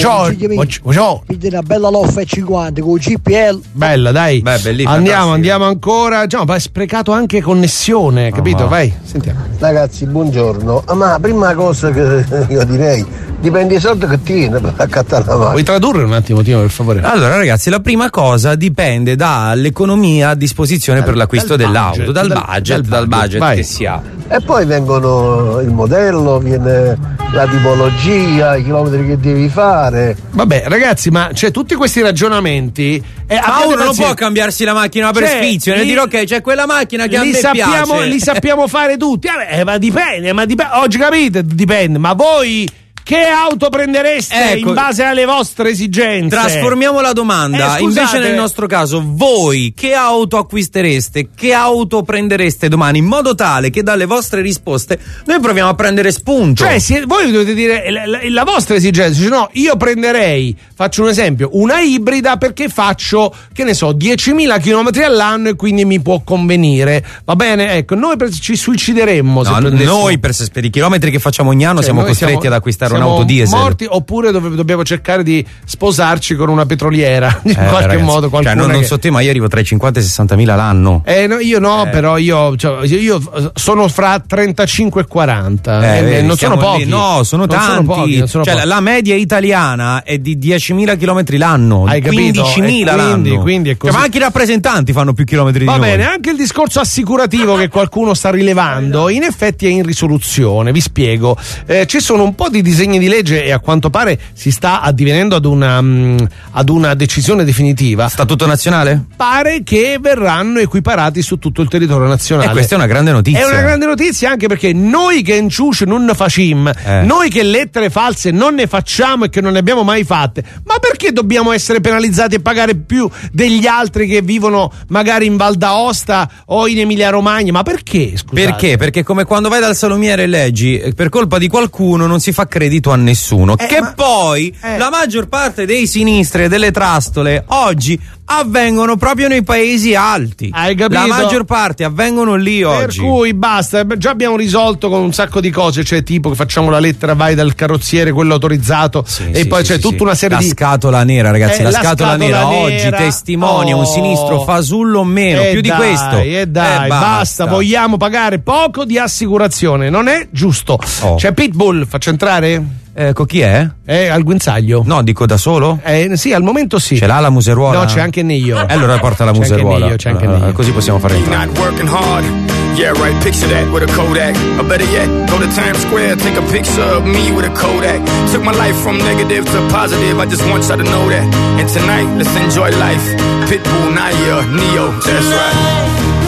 Buongiorno. Buongiorno. Quindi una bella Loffa e cinquanta con G P L. Bella, dai. Beh, bellissima. Andiamo, andiamo ancora. Già, ma hai sprecato anche connessione, capito? ma- Vai, sentiamo. Ragazzi, buongiorno. Ma la prima cosa che io direi, dipende dai soldi che tieni per accattare la macchina. Vuoi tradurre un attimo, Timo, per favore? Allora, ragazzi, la prima cosa dipende dall'economia a disposizione per l'acquisto dal dell'auto, budget, dal dal- budget, dal dal budget vai. che si ha. E poi vengono il modello, viene la tipologia, i chilometri che devi fare. Vabbè, ragazzi, ma c'è tutti questi ragionamenti. Eh, Ma abbiate uno non pazienza. può cambiarsi la macchina per Cioè, sfizio e li- dire ok, c'è quella macchina che a li me sappiamo, piace. li sappiamo fare tutti. Eh, eh, ma dipende, ma dipende. Oggi capite, dipende. Ma voi che auto prendereste Ecco. in base alle vostre esigenze? Trasformiamo la domanda. Eh, Invece scusate. nel nostro caso, voi che auto acquistereste? Che auto prendereste domani? In modo tale che dalle vostre risposte noi proviamo a prendere spunto. Cioè, si- voi dovete dire la, la- la vostra esigenza. Cioè, no, io prenderei, faccio un esempio, una ibrida perché faccio, che ne so, diecimila chilometri all'anno e quindi mi può convenire. Va bene? Ecco, noi per- ci suicideremmo se No, prendessimo- noi per, per i chilometri che facciamo ogni anno Cioè, siamo noi costretti siamo- ad acquistare siamo un'auto diesel. morti, oppure dove- dobbiamo cercare di sposarci con una petroliera in Eh, qualche ragazzi, modo. cioè, Qualcuna non, non che- so te, ma io arrivo tra i cinquanta e i sessantamila l'anno. Eh, no, io no, però io, cioè, io sono fra trentacinque e quaranta. Eh, Eh, vedi, non sono siamo pochi. lì. No, sono Non tanti. pochi, non sono cioè, pochi. la media italiana è di diecimila chilometri l'anno, Hai capito? quindicimila E quindi- l'anno. quindi è così. Cioè, ma anche i rappresentanti fanno più chilometri Va di noi. bene, anche il discorso assicurativo che qualcuno sta rilevando in effetti è in risoluzione, vi spiego. Eh, ci sono un po' di disegni di legge e a quanto pare si sta addivenendo ad una, mh, ad una decisione definitiva. Statuto nazionale? Pare che verranno equiparati su tutto il territorio nazionale. E questa è una grande notizia. È una grande notizia anche perché noi che in ciuce non ne facim, Eh. noi che lettere false non ne facciamo e che non ne abbiamo mai fatte, ma perché dobbiamo essere penalizzati e pagare più degli altri che vivono magari in Val d'Aosta o in Emilia Romagna? Ma perché? Scusate. Perché? Perché come quando vai dal salumiere e leggi, eh, per colpa di qualcuno non si fa credito a nessuno. Eh, che ma- poi eh. la maggior parte dei sinistri e delle trastole oggi avvengono proprio nei paesi alti. Hai capito? La maggior parte avvengono lì Per oggi. cui basta, già abbiamo risolto con un sacco di cose, cioè tipo che facciamo la lettera, vai dal carrozziere, quello autorizzato, Sì, e sì, poi sì, c'è sì, tutta sì. una serie la di... scatola nera, ragazzi, Eh, la, la scatola, scatola nera, nera. oggi testimonia Oh. un sinistro fasullo o meno, Eh più di dai, questo. E dai, Eh, basta. vogliamo pagare poco di assicurazione, non è giusto. Oh. C'è Pitbull, faccio entrare? Ecco, chi è? È al guinzaglio. No, dico da solo? Eh, sì, al momento sì. Ce l'ha la museruola? No, c'è anche Nio. E allora porta la C'è anche museruola. Nio, c'è anche Allora, Nio. così possiamo fare entrare. Not working hard. Yeah, right. Picture that with a Kodak. Or better yet, go to Times Square, take a picture of me with a Kodak. Took my life from negative to positive. I just want y'all to know that. And tonight, let's enjoy life. Pitbull, Naya, Neo. That's right.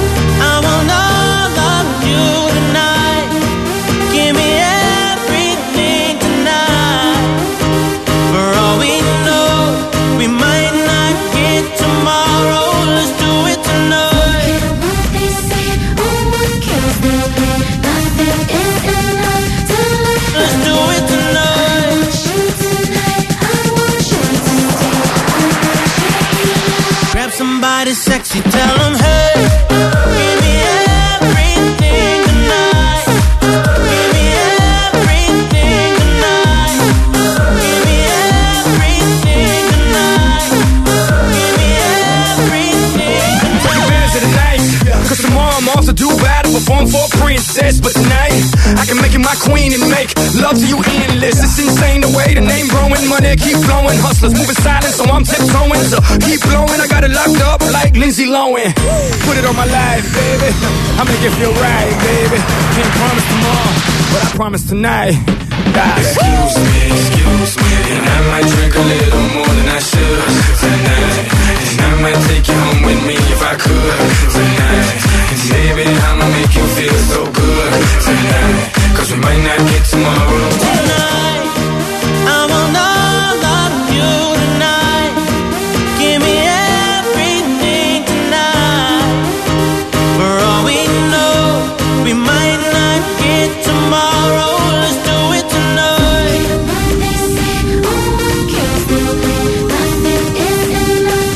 I want all of you tonight. Give me everything tonight. For all we know, we might not get tomorrow. Let's do it tonight. Let's do it tonight. Grab somebody sexy, tell them hey. Give me everything tonight. Give me everything tonight. Give me everything tonight. Give me everything Take advantage of the night. Cause tomorrow I'm off to do battle, perform for a princess. But tonight, I can make you my queen and make love to you endless. It's insane the way the name growing, money keep flowing. Hustlers moving silent, so I'm tiptoeing. So keep blowing, I got it locked up like Lindsay Lohan. Put it on my life, baby. I make it feel right, baby. Can't promise tomorrow, but I promise tonight. God. Excuse me, excuse me, and I might drink a little more than I should tonight. And I might take you home with me if I could tonight. And baby, I'ma make you feel so good tonight. Cause we might not get tomorrow. tonight. I want all of you tonight. Give me everything tonight. For all we know, we might not get tomorrow. Let's do it tonight.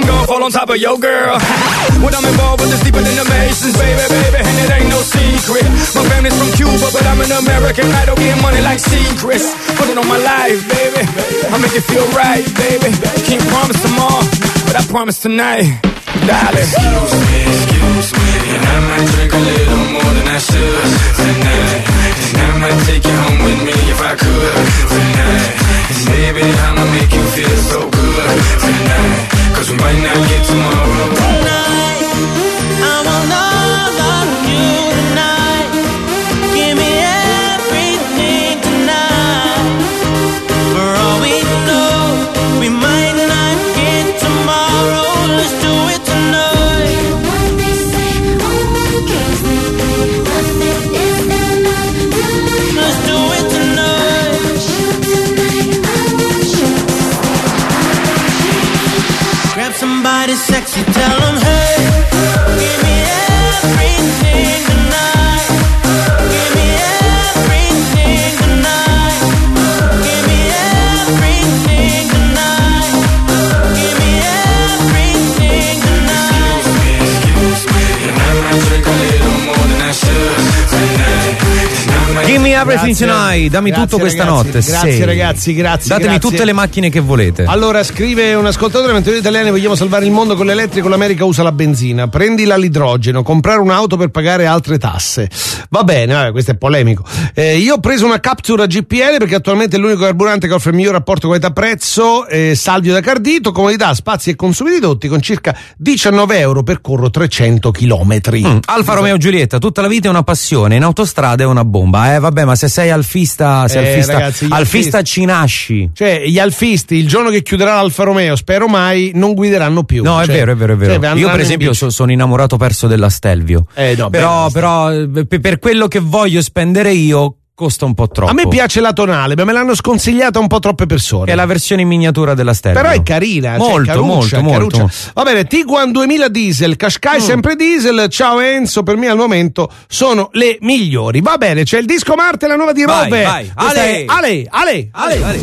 gonna fall on top of your girl. When I'm involved with this deeper than the Masons, baby, baby, and it ain't no secret. My family's from Cuba, but I'm an American. I don't get money like secrets. Put it on my life, baby. I make it feel right, baby. Can't promise tomorrow, but I promise tonight, darling. Excuse me, excuse me, and I might drink a little more than I should tonight. And I might take you home with me if I could tonight. And baby, I'ma make you feel so good tonight. Cause we might not get tomorrow. Tonight, I want all of you tonight. Give me everything tonight. For all we know, we might not get tomorrow. Let's do it tonight. Let's do it tonight. Grab somebody sexy, tell them hey. Give me everything tonight. Give me everything tonight. Give me everything tonight. Give me everything tonight. Excuse me, and I might drink a little more than I should tonight. Give me everything Grazie. tonight, dammi Grazie, tutto questa ragazzi. notte. Grazie sì. ragazzi, grazie. Datemi grazie. tutte le macchine che volete. Allora, scrive un ascoltatore: mentre noi italiani vogliamo salvare il mondo con l'elettrico, l'America usa la benzina. Prendila l'idrogeno, comprare un'auto per pagare altre tasse. Va bene, vabbè, questo è polemico. Eh, io ho preso una Capture a G P L perché attualmente è l'unico carburante che offre il miglior rapporto qualità-prezzo, eh, salvio da Cardito, comodità, spazi e consumi ridotti. Con circa diciannove euro percorro trecento chilometri. Mm, Alfa Romeo Giulietta, tutta la vita è una passione, in autostrada è una bomba. Eh vabbè, ma se sei alfista, sei Eh, alfista, ragazzi, gli alfista alfisti- ci nasci. Cioè, gli alfisti, il giorno che chiuderà l'Alfa Romeo, spero mai, non guideranno più. No, è Cioè, vero, è vero, è vero. cioè, Io andranno per in esempio bici. so- sono innamorato perso della Stelvio. Eh, no, però, beh, però eh, per per quello che voglio spendere io costa un po' troppo. A me piace la tonale, ma me l'hanno sconsigliata un po' troppe persone. È la versione in miniatura della Stelvio. Però è carina, molto, cioè, caruccia, molto, caruccia. molto. Va bene, Tiguan duemila diesel, Qashqai Mm. sempre diesel. Ciao Enzo, per me al momento sono le migliori. Va bene, c'è il disco Marte, la nuova di Vai, Rove. vai. Questa Ale. è Ale, Ale, Ale. Ale.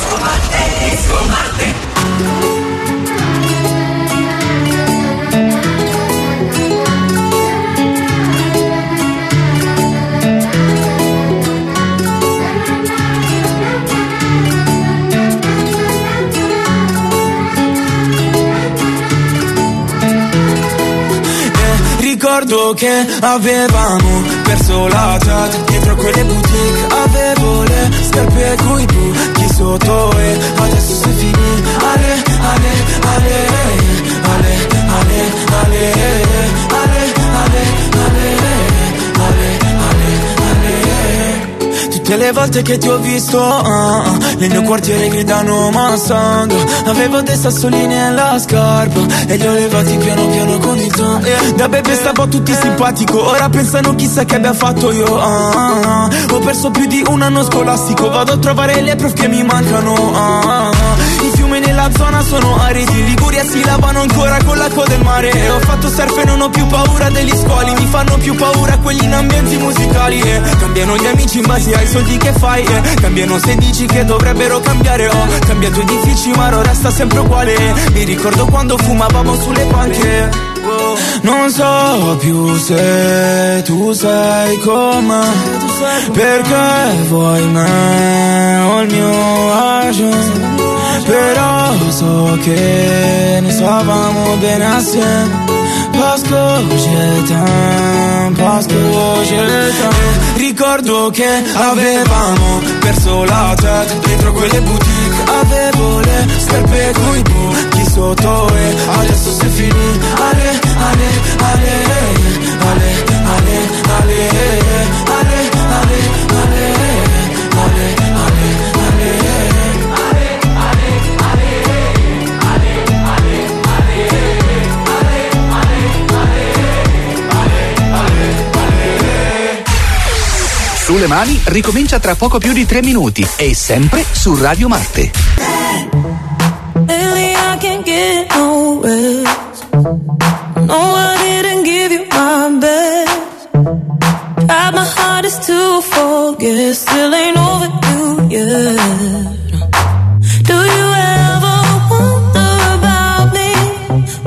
Ricordo che avevamo perso la chat dietro quelle boutique. Avevo le scarpe coi buchi sotto e adesso sei finito. Ale, ale, ale, ale, ale, ale, ale, ale, ale, ale, ale. Tutte le volte che ti ho visto ah, ah, nel mio quartiere gridano Massando. Avevo dei sassolini nella scarpa e li ho levati piano piano con il ton. Da bebe stavo tutti simpatico, ora pensano chissà che abbia fatto io ah, ah, ah. Ho perso più di un anno scolastico, vado a trovare le prof che mi mancano ah, ah. I fiumi nella zona sono aridi, in Liguria si lavano ancora con l'acqua del mare. E ho fatto surf e non ho più paura degli squali, mi fanno più paura quelli in ambienti musicali. E cambiano gli amici in base ai soldi che fai, e cambiano se dici che dovrebbero cambiare. Ho cambiato edifici ma ora resta sempre uguale. Mi ricordo quando fumavamo sulle panche. Non so più se tu sei con me, perché vuoi me o il mio agent. Però so che ne stavamo bene assieme. Parce que je t'aime, parce que je t'aime. Ricordo che avevamo perso la tête dietro quelle boutique. Avevo le scarpe coi buchi sotto e adesso sei finito. Ale, ale, ale, ale, ale, ale, ale, ale, ale, ale, Sulle mani ricomincia tra poco più di tre minuti e sempre su Radio Marte. Lately I can't get no rest. No, I didn't give you my best. Tried my hardest to forget, still ain't over you yet. Do you ever wonder about me?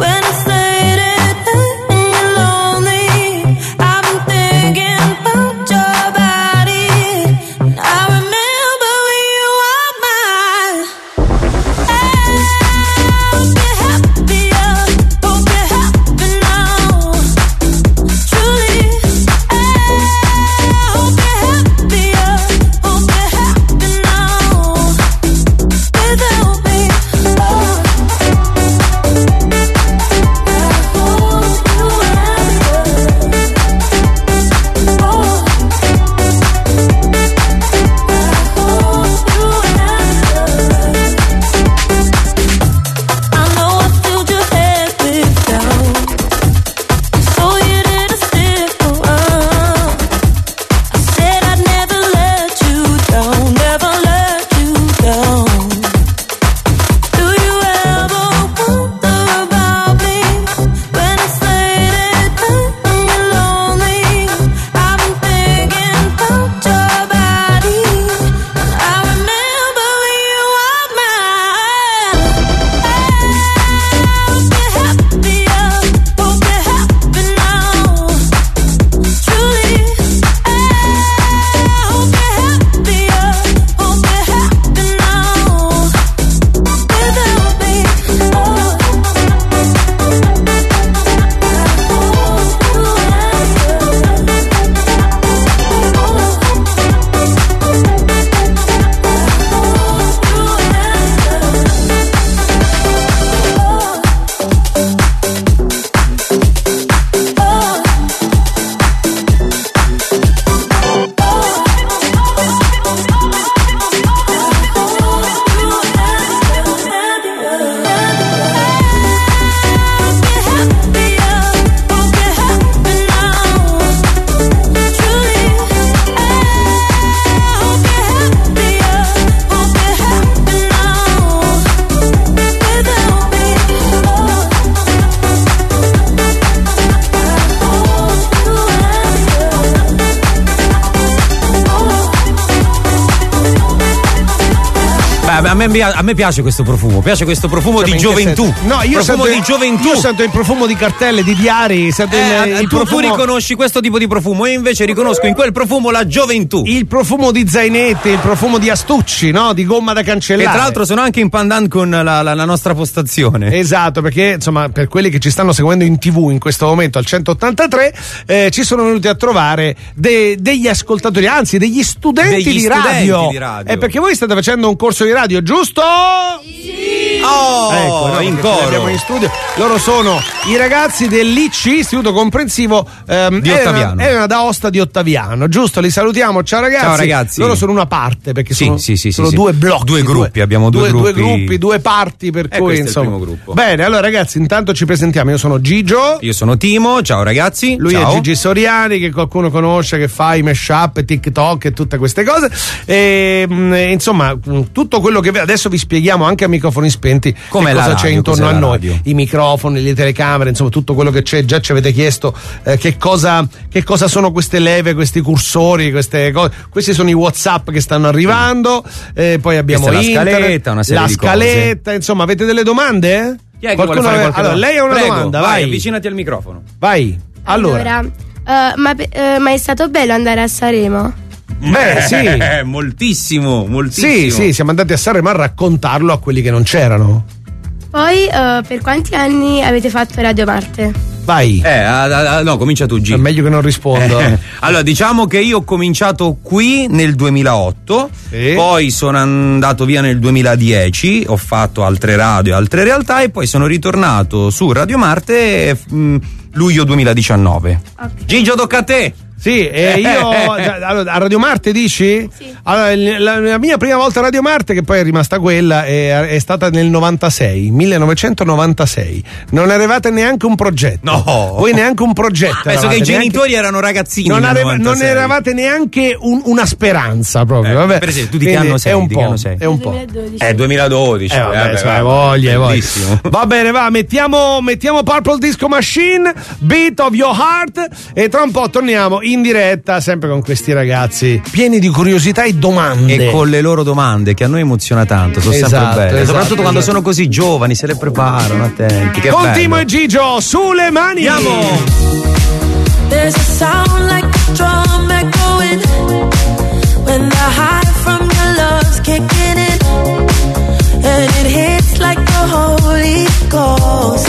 a, me, a me piace questo profumo, piace questo profumo Cioè, di gioventù. No, io profumo sento, di gioventù. Io sento il profumo di cartelle, di diari, sento Eh, il, il tu, profumo... tu riconosci questo tipo di profumo, io invece riconosco in quel profumo la gioventù. Il profumo di zainetti, il profumo di astucci, no? Di gomma da cancellare. E tra l'altro sono anche in pandan con la, la, la nostra postazione. Esatto, perché insomma, per quelli che ci stanno seguendo in tivù in questo momento al centottantatré, eh, ci sono venuti a trovare de, degli ascoltatori, anzi degli studenti, Degli di, studenti radio. di radio. Eh, perché voi state facendo un corso di radio, giusto? Sì! Oh, ecco, no, in perché ce li coro. abbiamo in studio. Loro sono i ragazzi dell'I C, Istituto Comprensivo ehm, Di Elena, Ottaviano. Elena d'Aosta di Ottaviano, giusto? Li salutiamo. Ciao ragazzi. Ciao, ragazzi. Loro sono una parte perché Sì, sono, sì, sì, sono sì, due sì. blocchi, Due gruppi, abbiamo due due gruppi. gruppi, due parti, per E cui questo è il insomma. primo gruppo. Bene, allora ragazzi, intanto ci presentiamo. Io sono Gigio. Io sono Timo, ciao ragazzi. Lui ciao. è Gigi Soriani, che qualcuno conosce, che fa i mashup, TikTok e tutte queste cose. E, mh, insomma, mh, tutto quello che adesso vi spieghiamo anche a microfoni spenti Com'è che la cosa radio, c'è intorno cos'è a la noi. radio? I microfoni, le telecamere, insomma, tutto quello che c'è. Già ci avete chiesto eh, che cosa che cosa sono queste leve, questi cursori, queste cose. Questi sono i WhatsApp che stanno arrivando. Eh, poi abbiamo Questa è la internet, scaletta, una serie la di cose. scaletta, insomma, avete delle domande? Chi è che Qualcuno vuole fare aveva- qualche allora, domanda? lei ha una Prego, domanda, vai, vai. avvicinati al microfono. Vai. Allora, eh, ma, eh, ma è stato bello andare a Sanremo? beh, sì. Eh, moltissimo, moltissimo. Sì, sì, siamo andati a Sanremo a raccontarlo a quelli che non c'erano. Poi eh, per quanti anni avete fatto Radio Marte? Vai. Eh, ah, ah, no, comincia tu, G. È meglio che non rispondo. Eh, allora, diciamo che io ho cominciato qui nel duemilaotto, Sì. poi sono andato via nel duemiladieci, ho fatto altre radio e altre realtà e poi sono ritornato su Radio Marte mh, luglio duemiladiciannove. Gigio, tocca a te. Sì, e io allora, a Radio Marte dici? Sì. Allora, la, la mia prima volta a Radio Marte, che poi è rimasta quella, è, è stata nel novantasei, millenovecentonovantasei. Non avevate neanche un progetto. No. Voi neanche un progetto. Penso che i eravate, genitori neanche- erano ragazzini. Non, nel aveva- non novantasei. eravate neanche un- una speranza proprio. Eh, vabbè. per esempio, tu di che Quindi anno sei? È un Di che po'. anno sei? È un po'. duemiladodici. Eh, duemiladodici. Eh, vabbè, vabbè, insomma, vabbè, voglia, voglia. bellissimo. Va bene, va, mettiamo, mettiamo Purple Disco Machine, Beat of Your Heart, e tra un po' torniamo in diretta, sempre con questi ragazzi pieni di curiosità e domande. E con le loro domande, che a noi emoziona tanto, sono Esatto, sempre belle. esatto, Soprattutto quando esatto. sono così giovani, se le preparano, attenti. Che Con bello. Timo e Gigio, sulle mani! Andiamo! There's a sound like a drum echoing when the high from your love's kicking in, and it hits like the Holy Ghost.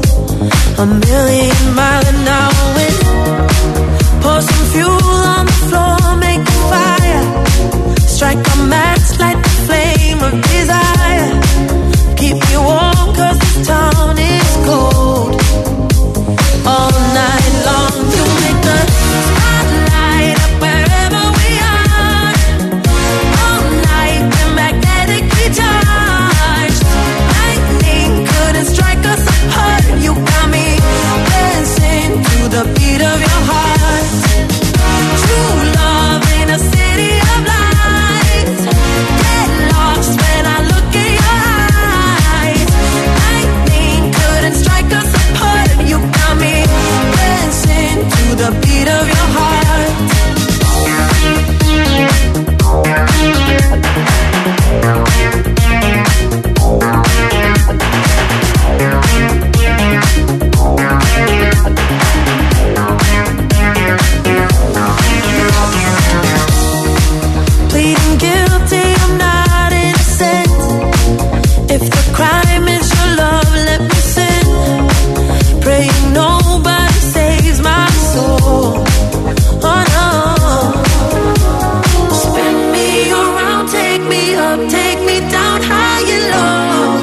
A million mile an hour wind. Pour some fuel on the floor, make a fire. Strike a match, light the flame of desire. Keep me warm 'cause this town is cold. All night long you make the spotlight up wherever we are. All night we're magnetically charged. Lightning couldn't strike us apart. You got me dancing to the beat of your heart. True love in a city of lights. Get lost when I look in your eyes. Lightning couldn't strike us apart. You got me dancing to the beat of your heart. Pleading guilty, I'm not innocent. If the crime is your love, let me sin. Praying nobody saves my soul. Oh no. Spin me around, take me up, take me down high and low.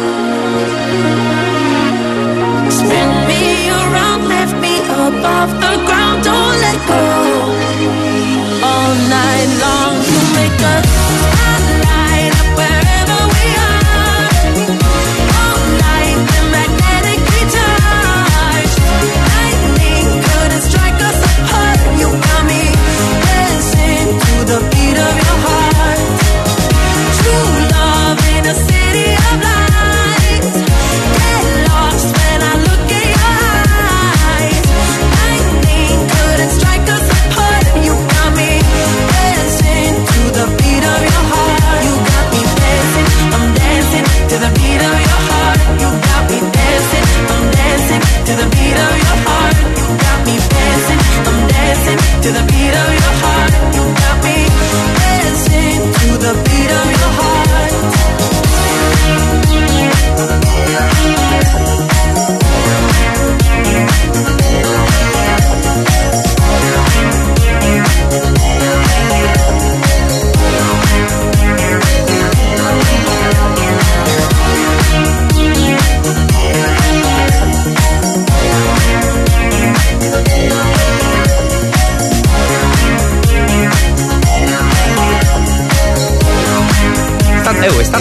Spin me around, lift me up off the ground, don't let go. All night long you make a spotlight up wherever we are. All night we're magnetically charged. Lightning couldn't strike us apart. You got me dancing to the beat of your heart. True love in a city of lights. Get lost when I look in your eyes. Lightning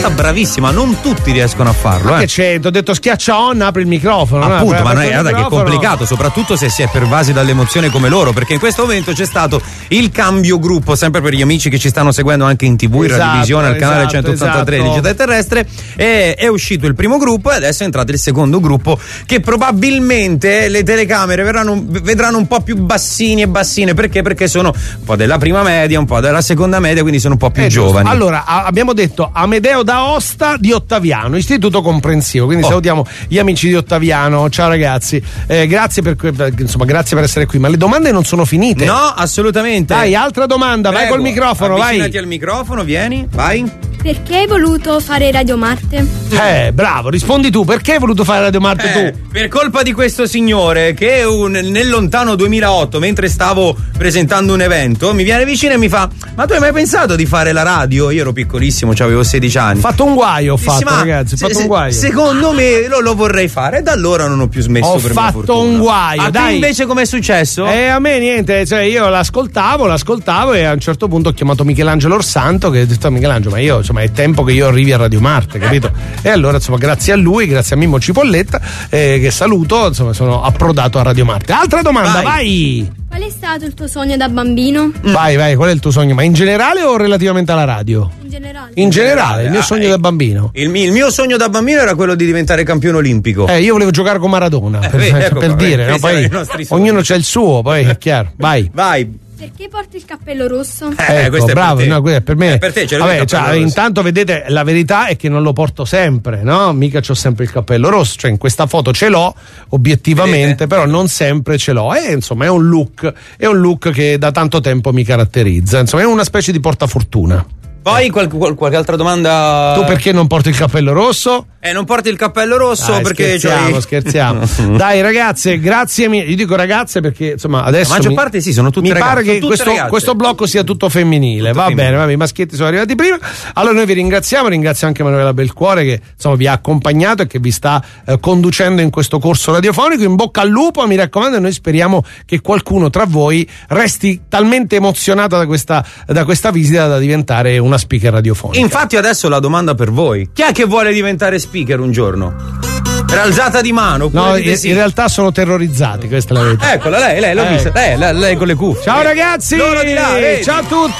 stata bravissima, non tutti riescono a farlo. Ma eh. che c'è? Ti ho detto schiaccia on, apri il microfono. Appunto, no? ma non è, il guarda che è microfono. complicato, soprattutto se si è pervasi dall'emozione come loro, perché in questo momento c'è stato il cambio gruppo, sempre per gli amici che ci stanno seguendo anche in tv, in Esatto, radiovisione, al canale esatto, centottantatré esatto. Digitale Terrestre, e è uscito il primo gruppo e adesso è entrato il secondo gruppo, che probabilmente le telecamere verranno, vedranno un po' più bassini e bassine, perché? Perché sono un po' della prima media, un po' della seconda media, quindi sono un po' più Eh, giusto. giovani. Allora, a- abbiamo detto Amedeo d'Aosta di Ottaviano, Istituto Comprensivo. Quindi Oh. salutiamo gli amici di Ottaviano. Ciao ragazzi, eh, grazie per que- insomma, grazie per essere qui. Ma le domande non sono finite. No, assolutamente. Dai, altra domanda, vai Prego, col microfono, avvicinati vai. al microfono, vieni, vai. Perché hai voluto fare Radio Marte? Eh, bravo, rispondi tu. Perché hai voluto fare Radio Marte Eh, tu? per colpa di questo signore che un- nel lontano duemilaotto, mentre stavo presentando un evento, mi viene vicino e mi fa: ma tu hai mai pensato di fare la radio? Io ero piccolissimo, avevo sedici anni. Ho fatto un guaio, ho Dissi, fatto, "Ma ragazzi, ho se- fatto se- un guaio. Secondo me lo, lo vorrei fare, e da allora non ho più smesso. Ho per mia fatto fortuna. un guaio, A te dai. invece com'è successo? E a me niente, cioè io l'ascoltavo, l'ascoltavo e a un certo punto ho chiamato Michelangelo Orsanto, che ha detto: Michelangelo, ma io insomma è tempo che io arrivi a Radio Marte, capito? E allora insomma grazie a lui, grazie a Mimmo Cipolletta, eh, che saluto, insomma sono approdato a Radio Marte. Altra domanda, vai! vai. Qual è stato il tuo sogno da bambino? Vai, vai, qual è il tuo sogno? Ma in generale o relativamente alla radio? In generale. In generale, il mio Ah, sogno eh, da bambino. Il mio, il mio sogno da bambino era quello di diventare campione olimpico. Eh, io volevo giocare con Maradona, per, vedi, ecco per qua, dire, no? questi erano Poi i nostri sogni. ognuno c'ha il suo, poi è chiaro. Vai. Vai. Perché porti il cappello rosso? Eh, Ecco, questo è per bravo, te. no, questo è per me. Eh, per te, ce l'hai Vabbè, il cappello cioè, rosso. intanto vedete, la verità è che non lo porto sempre, no? Mica c'ho sempre il cappello rosso, cioè in questa foto ce l'ho obiettivamente, Vedete? però non sempre ce l'ho. E insomma, è un look, è un look che da tanto tempo mi caratterizza. Insomma, è una specie di portafortuna. Poi qual- qual- qualche altra domanda? Tu perché non porti il cappello rosso? Eh, non porti il cappello rosso Dai, perché scherziamo, c'hai- scherziamo. Dai ragazze, grazie mille. Io dico ragazze perché insomma adesso La maggior mi, parte sì, sono tutte mi ragazze, pare che sono tutte questo, ragazze. questo blocco sia tutto femminile. Tutto va femminile. bene, vabbè, i maschietti sono arrivati prima. Allora noi vi ringraziamo, ringrazio anche Manuela Belcuore che insomma vi ha accompagnato e che vi sta eh, conducendo in questo corso radiofonico. In bocca al lupo, mi raccomando, e noi speriamo che qualcuno tra voi resti talmente emozionata da questa, da questa visita da diventare una speaker radiofonica. Infatti adesso la domanda per voi: chi è che vuole diventare speaker un giorno? Per alzata di mano oppure No, dite in, sì? in realtà sono terrorizzati, questa è la verità. Eccola, lei, lei, l'ho Eh. vista. Lei, lei, lei con le cuffie. Ciao ragazzi! Loro di là, vedi? Ciao a tutti!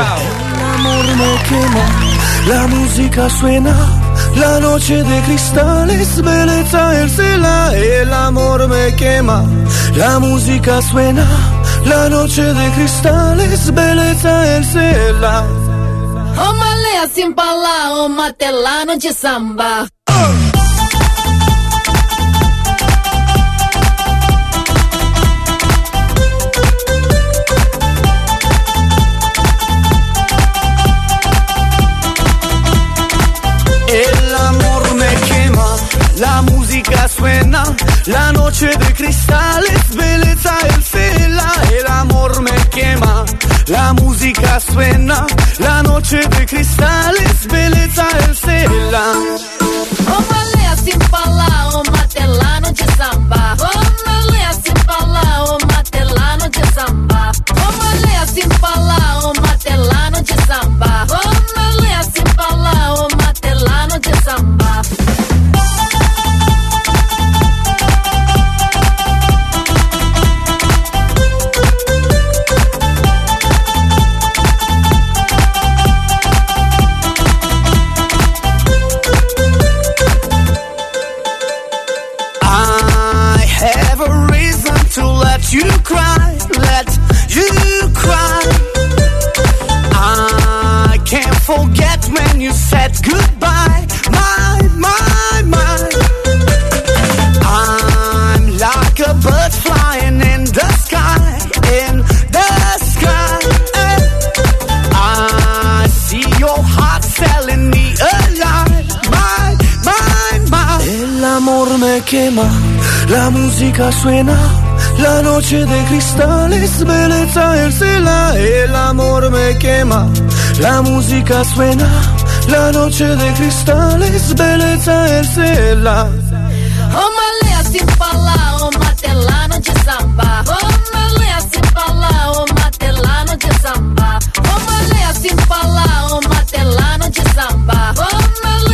Amor me quema, la música suena, la noche de cristales, belleza el cela, el amor me quema, la música suena, la noche de cristales, belleza el cela. Oh malea sin pala, oh matelano de samba. El amor me quema, la música suena, la noche de cristales, belleza el cela. El amor me quema, la música suena, la noche de cristales, belleza el cela. Oh malea sin pala, oh matelano de samba. Oh malea sin pala, oh matelano de samba. Oh malea sin pala, oh matelano de samba. Oh malea sin pala, oh matelano de samba. I have a reason to let you cry, let you cry. I can't forget when you said goodbye, my, my, my. I'm like a bird flying in the sky, in the sky. I see your heart telling me a lie, my, my, my. El amor me quema, la música suena, la noche de cristales, belleza el cela. El amor me quema, la música suena, la noche de cristales, belleza el cela. Oh malea sin pala, oh matelano de samba. Oh malea sin pala, oh matelano de samba. Oh malea sin pala, oh matelano de samba. Oh malea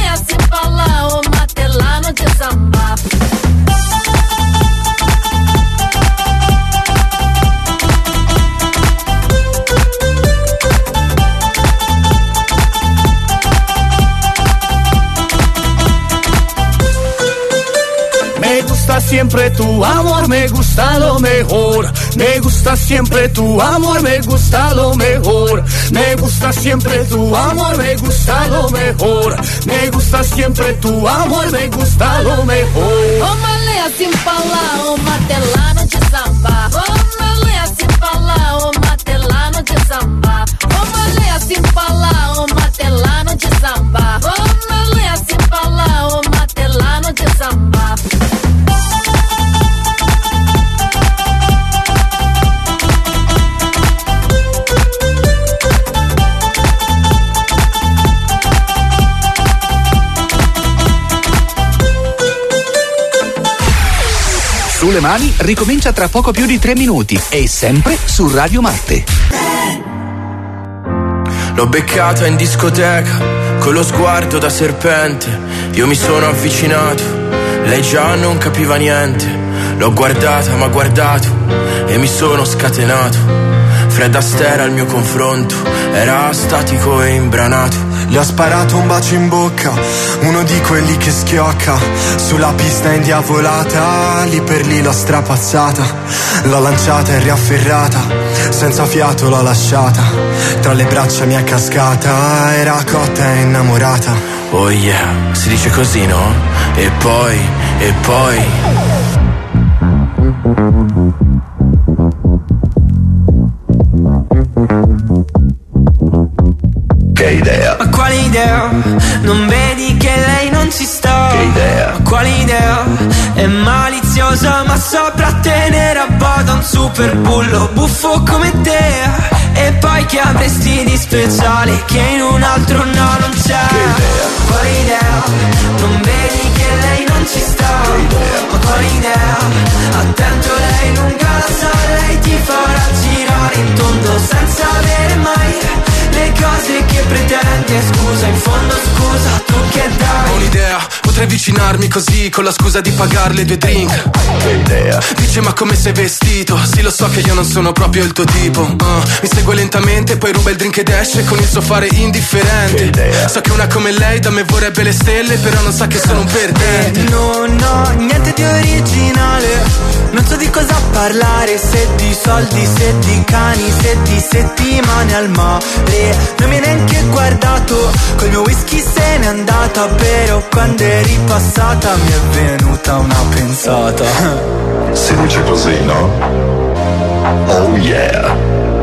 siempre tu amor, me gusta lo mejor. Me gusta siempre tu amor, me gusta lo mejor. Me gusta siempre tu amor, me gusta lo mejor. Me gusta siempre tu amor, me gusta lo mejor. Vamos assim pra lá, o matelano de samba. Vamos assim pra lá, o matelano de samba. Vamos assim pra lá, o matelano de samba. Vamos assim pra lá, o matelano de samba. Sulle mani ricomincia tra poco più di tre minuti e sempre su Radio Marte. L'ho beccata in discoteca con lo sguardo da serpente. Io mi sono avvicinato, lei già non capiva niente. L'ho guardata, m'ha guardato e mi sono scatenato. Fred Astaire al mio confronto era statico e imbranato. Le ho sparato un bacio in bocca, uno di quelli che schiocca. Sulla pista indiavolata, lì per lì l'ho strapazzata. L'ho lanciata e riafferrata, senza fiato l'ho lasciata. Tra le braccia mi è cascata, era cotta e innamorata. Oh yeah, si dice così, no? E poi, e poi... Che idea? Ma quale idea? Non vedi che lei non ci sta? Che idea? Ma quale idea? È maliziosa ma saprà tenere a bada un super bullo buffo come te. E poi che avresti di speciale che in un altro no non c'è? Che idea? Quale idea? Non vedi che lei non ci sta? Che idea? Ma quale idea? Attento, lei lunga la sa, lei ti farà girare in tondo senza avere mai le cose che pretendi. Scusa, in fondo scusa, tu che dai? Ho un'idea, potrei avvicinarmi così con la scusa di pagarle due drink. Che idea? Dice ma come sei vestito? Sì, lo so che io non sono proprio il tuo tipo. uh, Mi segue lentamente, poi ruba il drink ed esce con il suo fare indifferente. Che idea? So che una come lei da me vorrebbe le stelle, però non sa che sono un perdente. Eh, non ho niente di originale, non so di cosa parlare, se di soldi, se di cani, se di settimane al mare. Non mi hai neanche guardato, col mio whisky se n'è andata, però quando eri passata mi è venuta una pensata. Si dice così, no? Oh yeah.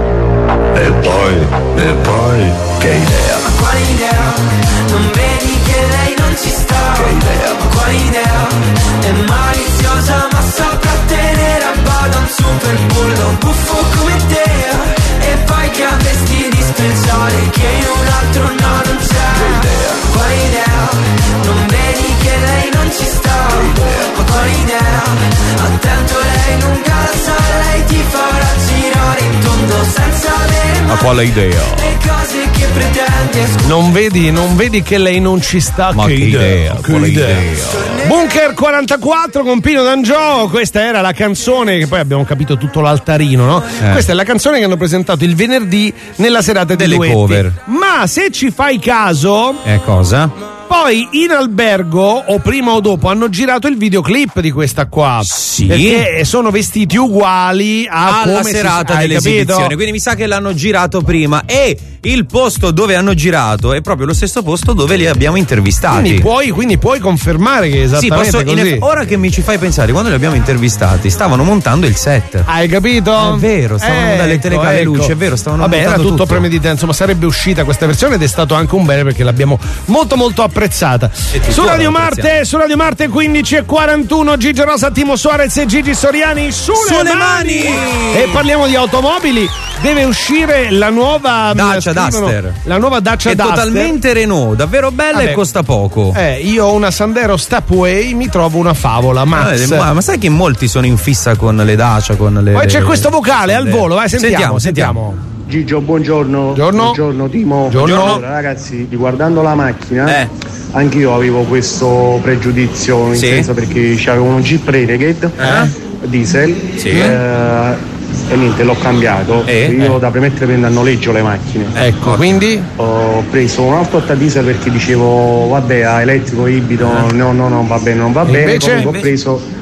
E poi, e poi, che idea? Ma quale idea? Non vedi che lei non ci sta? Che idea? Ma quale idea? È maliziosa ma saprà tenere a bada un super bullo buffo come te. E poi che avresti di speciale che in un altro no non c'è? Che idea? Quale idea? Non vedi che lei non ci sta? Che idea? Ma quale idea? Attento, lei lunga la sa, lei ti farà girare in tondo senza avere Ma quale idea? le cose che pretendi. Non vedi, non vedi che lei non ci sta? Ma che, che idea, idea, che quale idea. idea. Bunker quarantaquattro con Pino D'Angio, questa era la canzone che poi abbiamo capito tutto l'altarino, no? Eh. Questa è la canzone che hanno presentato il venerdì nella serata dei Delle duetti. cover. Ma se ci fai caso, Eh, cosa? poi in albergo o prima o dopo hanno girato il videoclip di questa qua. Sì. Perché sono vestiti uguali a alla come serata si, hai dell'esibizione, capito? quindi mi sa che l'hanno girato prima e il posto dove hanno girato è proprio lo stesso posto dove li abbiamo intervistati. Quindi puoi, quindi puoi confermare che è Sì, esattamente posso, in così. eff- ora che mi ci fai pensare, quando li abbiamo intervistati stavano montando il set. Hai capito? È vero, stavano Ecco, dalle telecamere ecco. luce, è vero, stavano Vabbè, era montando tutto, tutto. premeditato, insomma, sarebbe uscita questa versione ed è stato anche un bene perché l'abbiamo molto molto apprezzata. tutti Su Radio la Marte, apprezziamo. su Radio Marte quindici e quarantuno, Gigi Rosa, Timo Suarez e Gigi Soriani sulle, Sulle mani. mani! E parliamo di automobili. Deve uscire la nuova Dacia scrivono, Duster. La nuova Dacia È Duster. totalmente Renault, davvero bella Vabbè. e costa poco. Eh, io ho una Sandero Stepway, mi trovo una favola, Max. Eh, ma, ma sai che molti sono in fissa con le Dacia, con le. Poi c'è le- questo vocale al volo, vai, sentiamo, Sentiamo, sentiamo. Gigio, buongiorno. Buongiorno. Buongiorno Timo. Buongiorno. Allora, ragazzi, riguardando la macchina, Eh. anch'io avevo questo pregiudizio, in Sì. senso perché c'avevo un Jeep Renegade Eh? diesel. Sì. eh, e niente, l'ho cambiato. Eh, Io eh. da premettere prendo a noleggio le macchine. Ecco, quindi Ho preso un Altotta diesel perché dicevo vabbè a elettrico ibrido no no no va bene non va E bene. invece? Comunque ho Invece? preso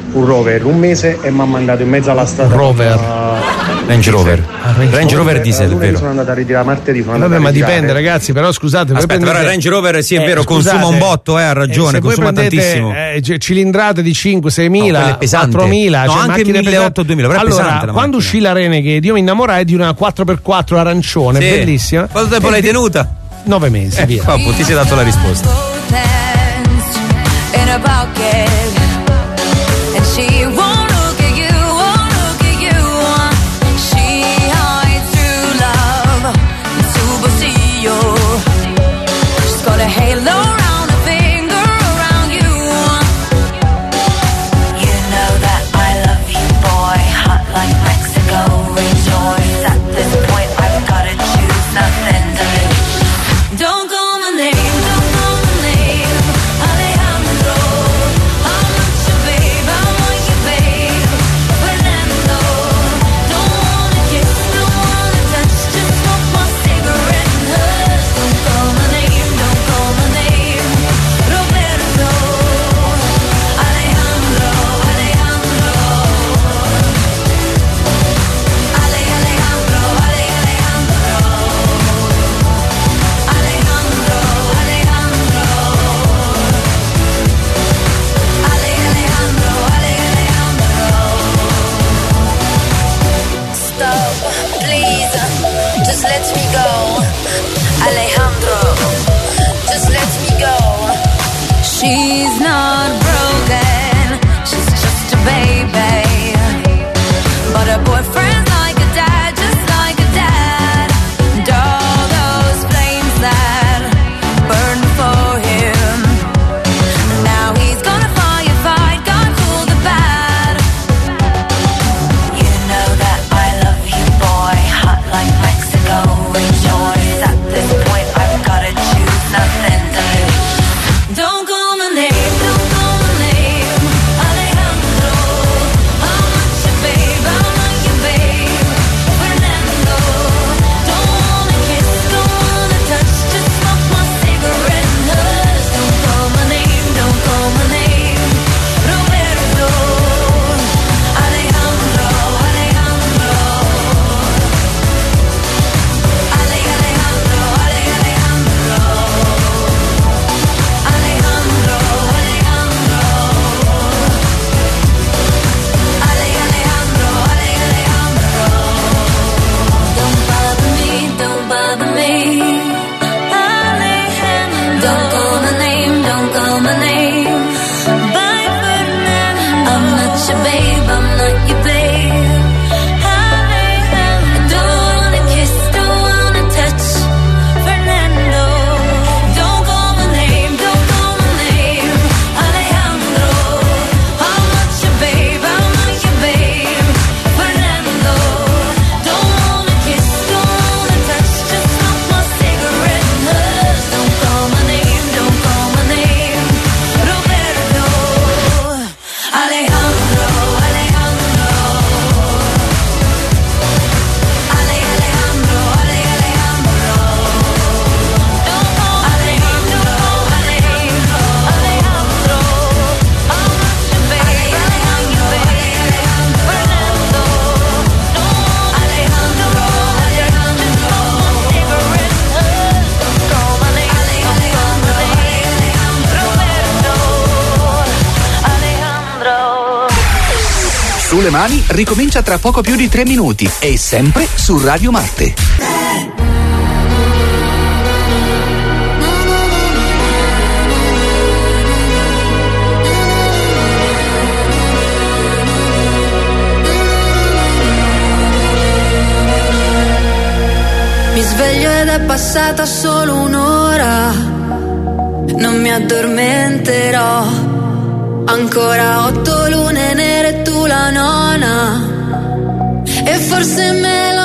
un Rover un mese e mi ha mandato in mezzo alla strada. Rover. Range Rover. Range Rover diesel, Lunedì vero? sono andato a ritirare, martedì sono andato Vabbè, a ma ritirare. dipende, ragazzi, però scusate. voi Aspetta, prendete- però Range Rover sì è Eh, vero, scusate, consuma un botto, eh, ha ragione, eh, se voi consuma prendete, tantissimo. eh, c- cilindrate di cinque sei No, mila, quella è pesante. quattromila, No, cioè anche macchine milleottocento duemila, però è allora, pesante la quando macchina. uscì la Renegade, io mi innamorai di una quattro per quattro arancione, Sì. bellissima. Quanto tempo E l'hai di- tenuta? Nove mesi, Eh, via. proprio, ti sei dato la risposta. In a pocket, and she won't look at you, won't look at you. She hides true love, superstition. She's got a halo around her finger, around you. You know that I love you, boy, hot like Mexico. Rejoice at this point, I've gotta choose nothing to lose. Don't call my name, don't call my name, Alejandro. I'm not your babe, I'm not your babe, Fernando. Don't wanna kiss, don't wanna touch, just smoke my cigarette and hush. Don't call my name, don't call my name, Roberto. Alejandro, Alejandro. Ale, Alejandro, Ale, Alejandro. Alejandro, Alejandro. Ale, Alejandro, Ale, Alejandro. Stop, please, just let me go. Alejandro, just let me go. She's not broken, she's just a baby. But her boyfriend's like a dad, just like a dad. And all those flames that burned for him, now he's gonna firefight, gonna cool the bad. You know that I love you, boy, hot like Mexico. Rejoice at this point, I've gotta choose nothing to lose. Don't call my name, don't call my name, Alejandro. I'm not your babe, I'm not your babe, Fernando. Don't wanna kiss, don't wanna touch, just smoke my cigarette and hush. Don't call my name, don't call my name, Roberto. Alejandro, Alejandro. Ale, Alejandro, Ale, Alejandro. Alejandro, Alejandro. Ale, Alejandro, Ale, Alejandro. Don't bother me, don't bother me. Alejandro. Don't call my name, don't call my name. Bye, Fernando. I'm not your babe, I'm not your babe. Alejandro. Don't wanna kiss, don't wanna touch, Fernando. Don't call my name, don't call my name, Alejandro. I'm not your babe, I'm not your babe, Fernando. Don't wanna kiss, don't wanna touch, just smoke my cigarette and hush. Don't call my name, don't call my name, Roberto. Alejandro, Alejandro. Ale, Alejandro, Ale, Alejandro. Don't call Alejandro, Alejandro, Alejandro. I'm not your babe, Alejandro, Alejandro, Fernando. Alejandro, Alejandro. Cigarette and hush. Don't call my name, Alejandro, Alejandro, Roberto. Alejandro. Sulle mani ricomincia tra poco più di tre minuti e sempre su Radio Marte. Mi sveglio ed è passata solo un'ora, non mi addormenterò. Ancora otto lune nere e tu la nona, e forse me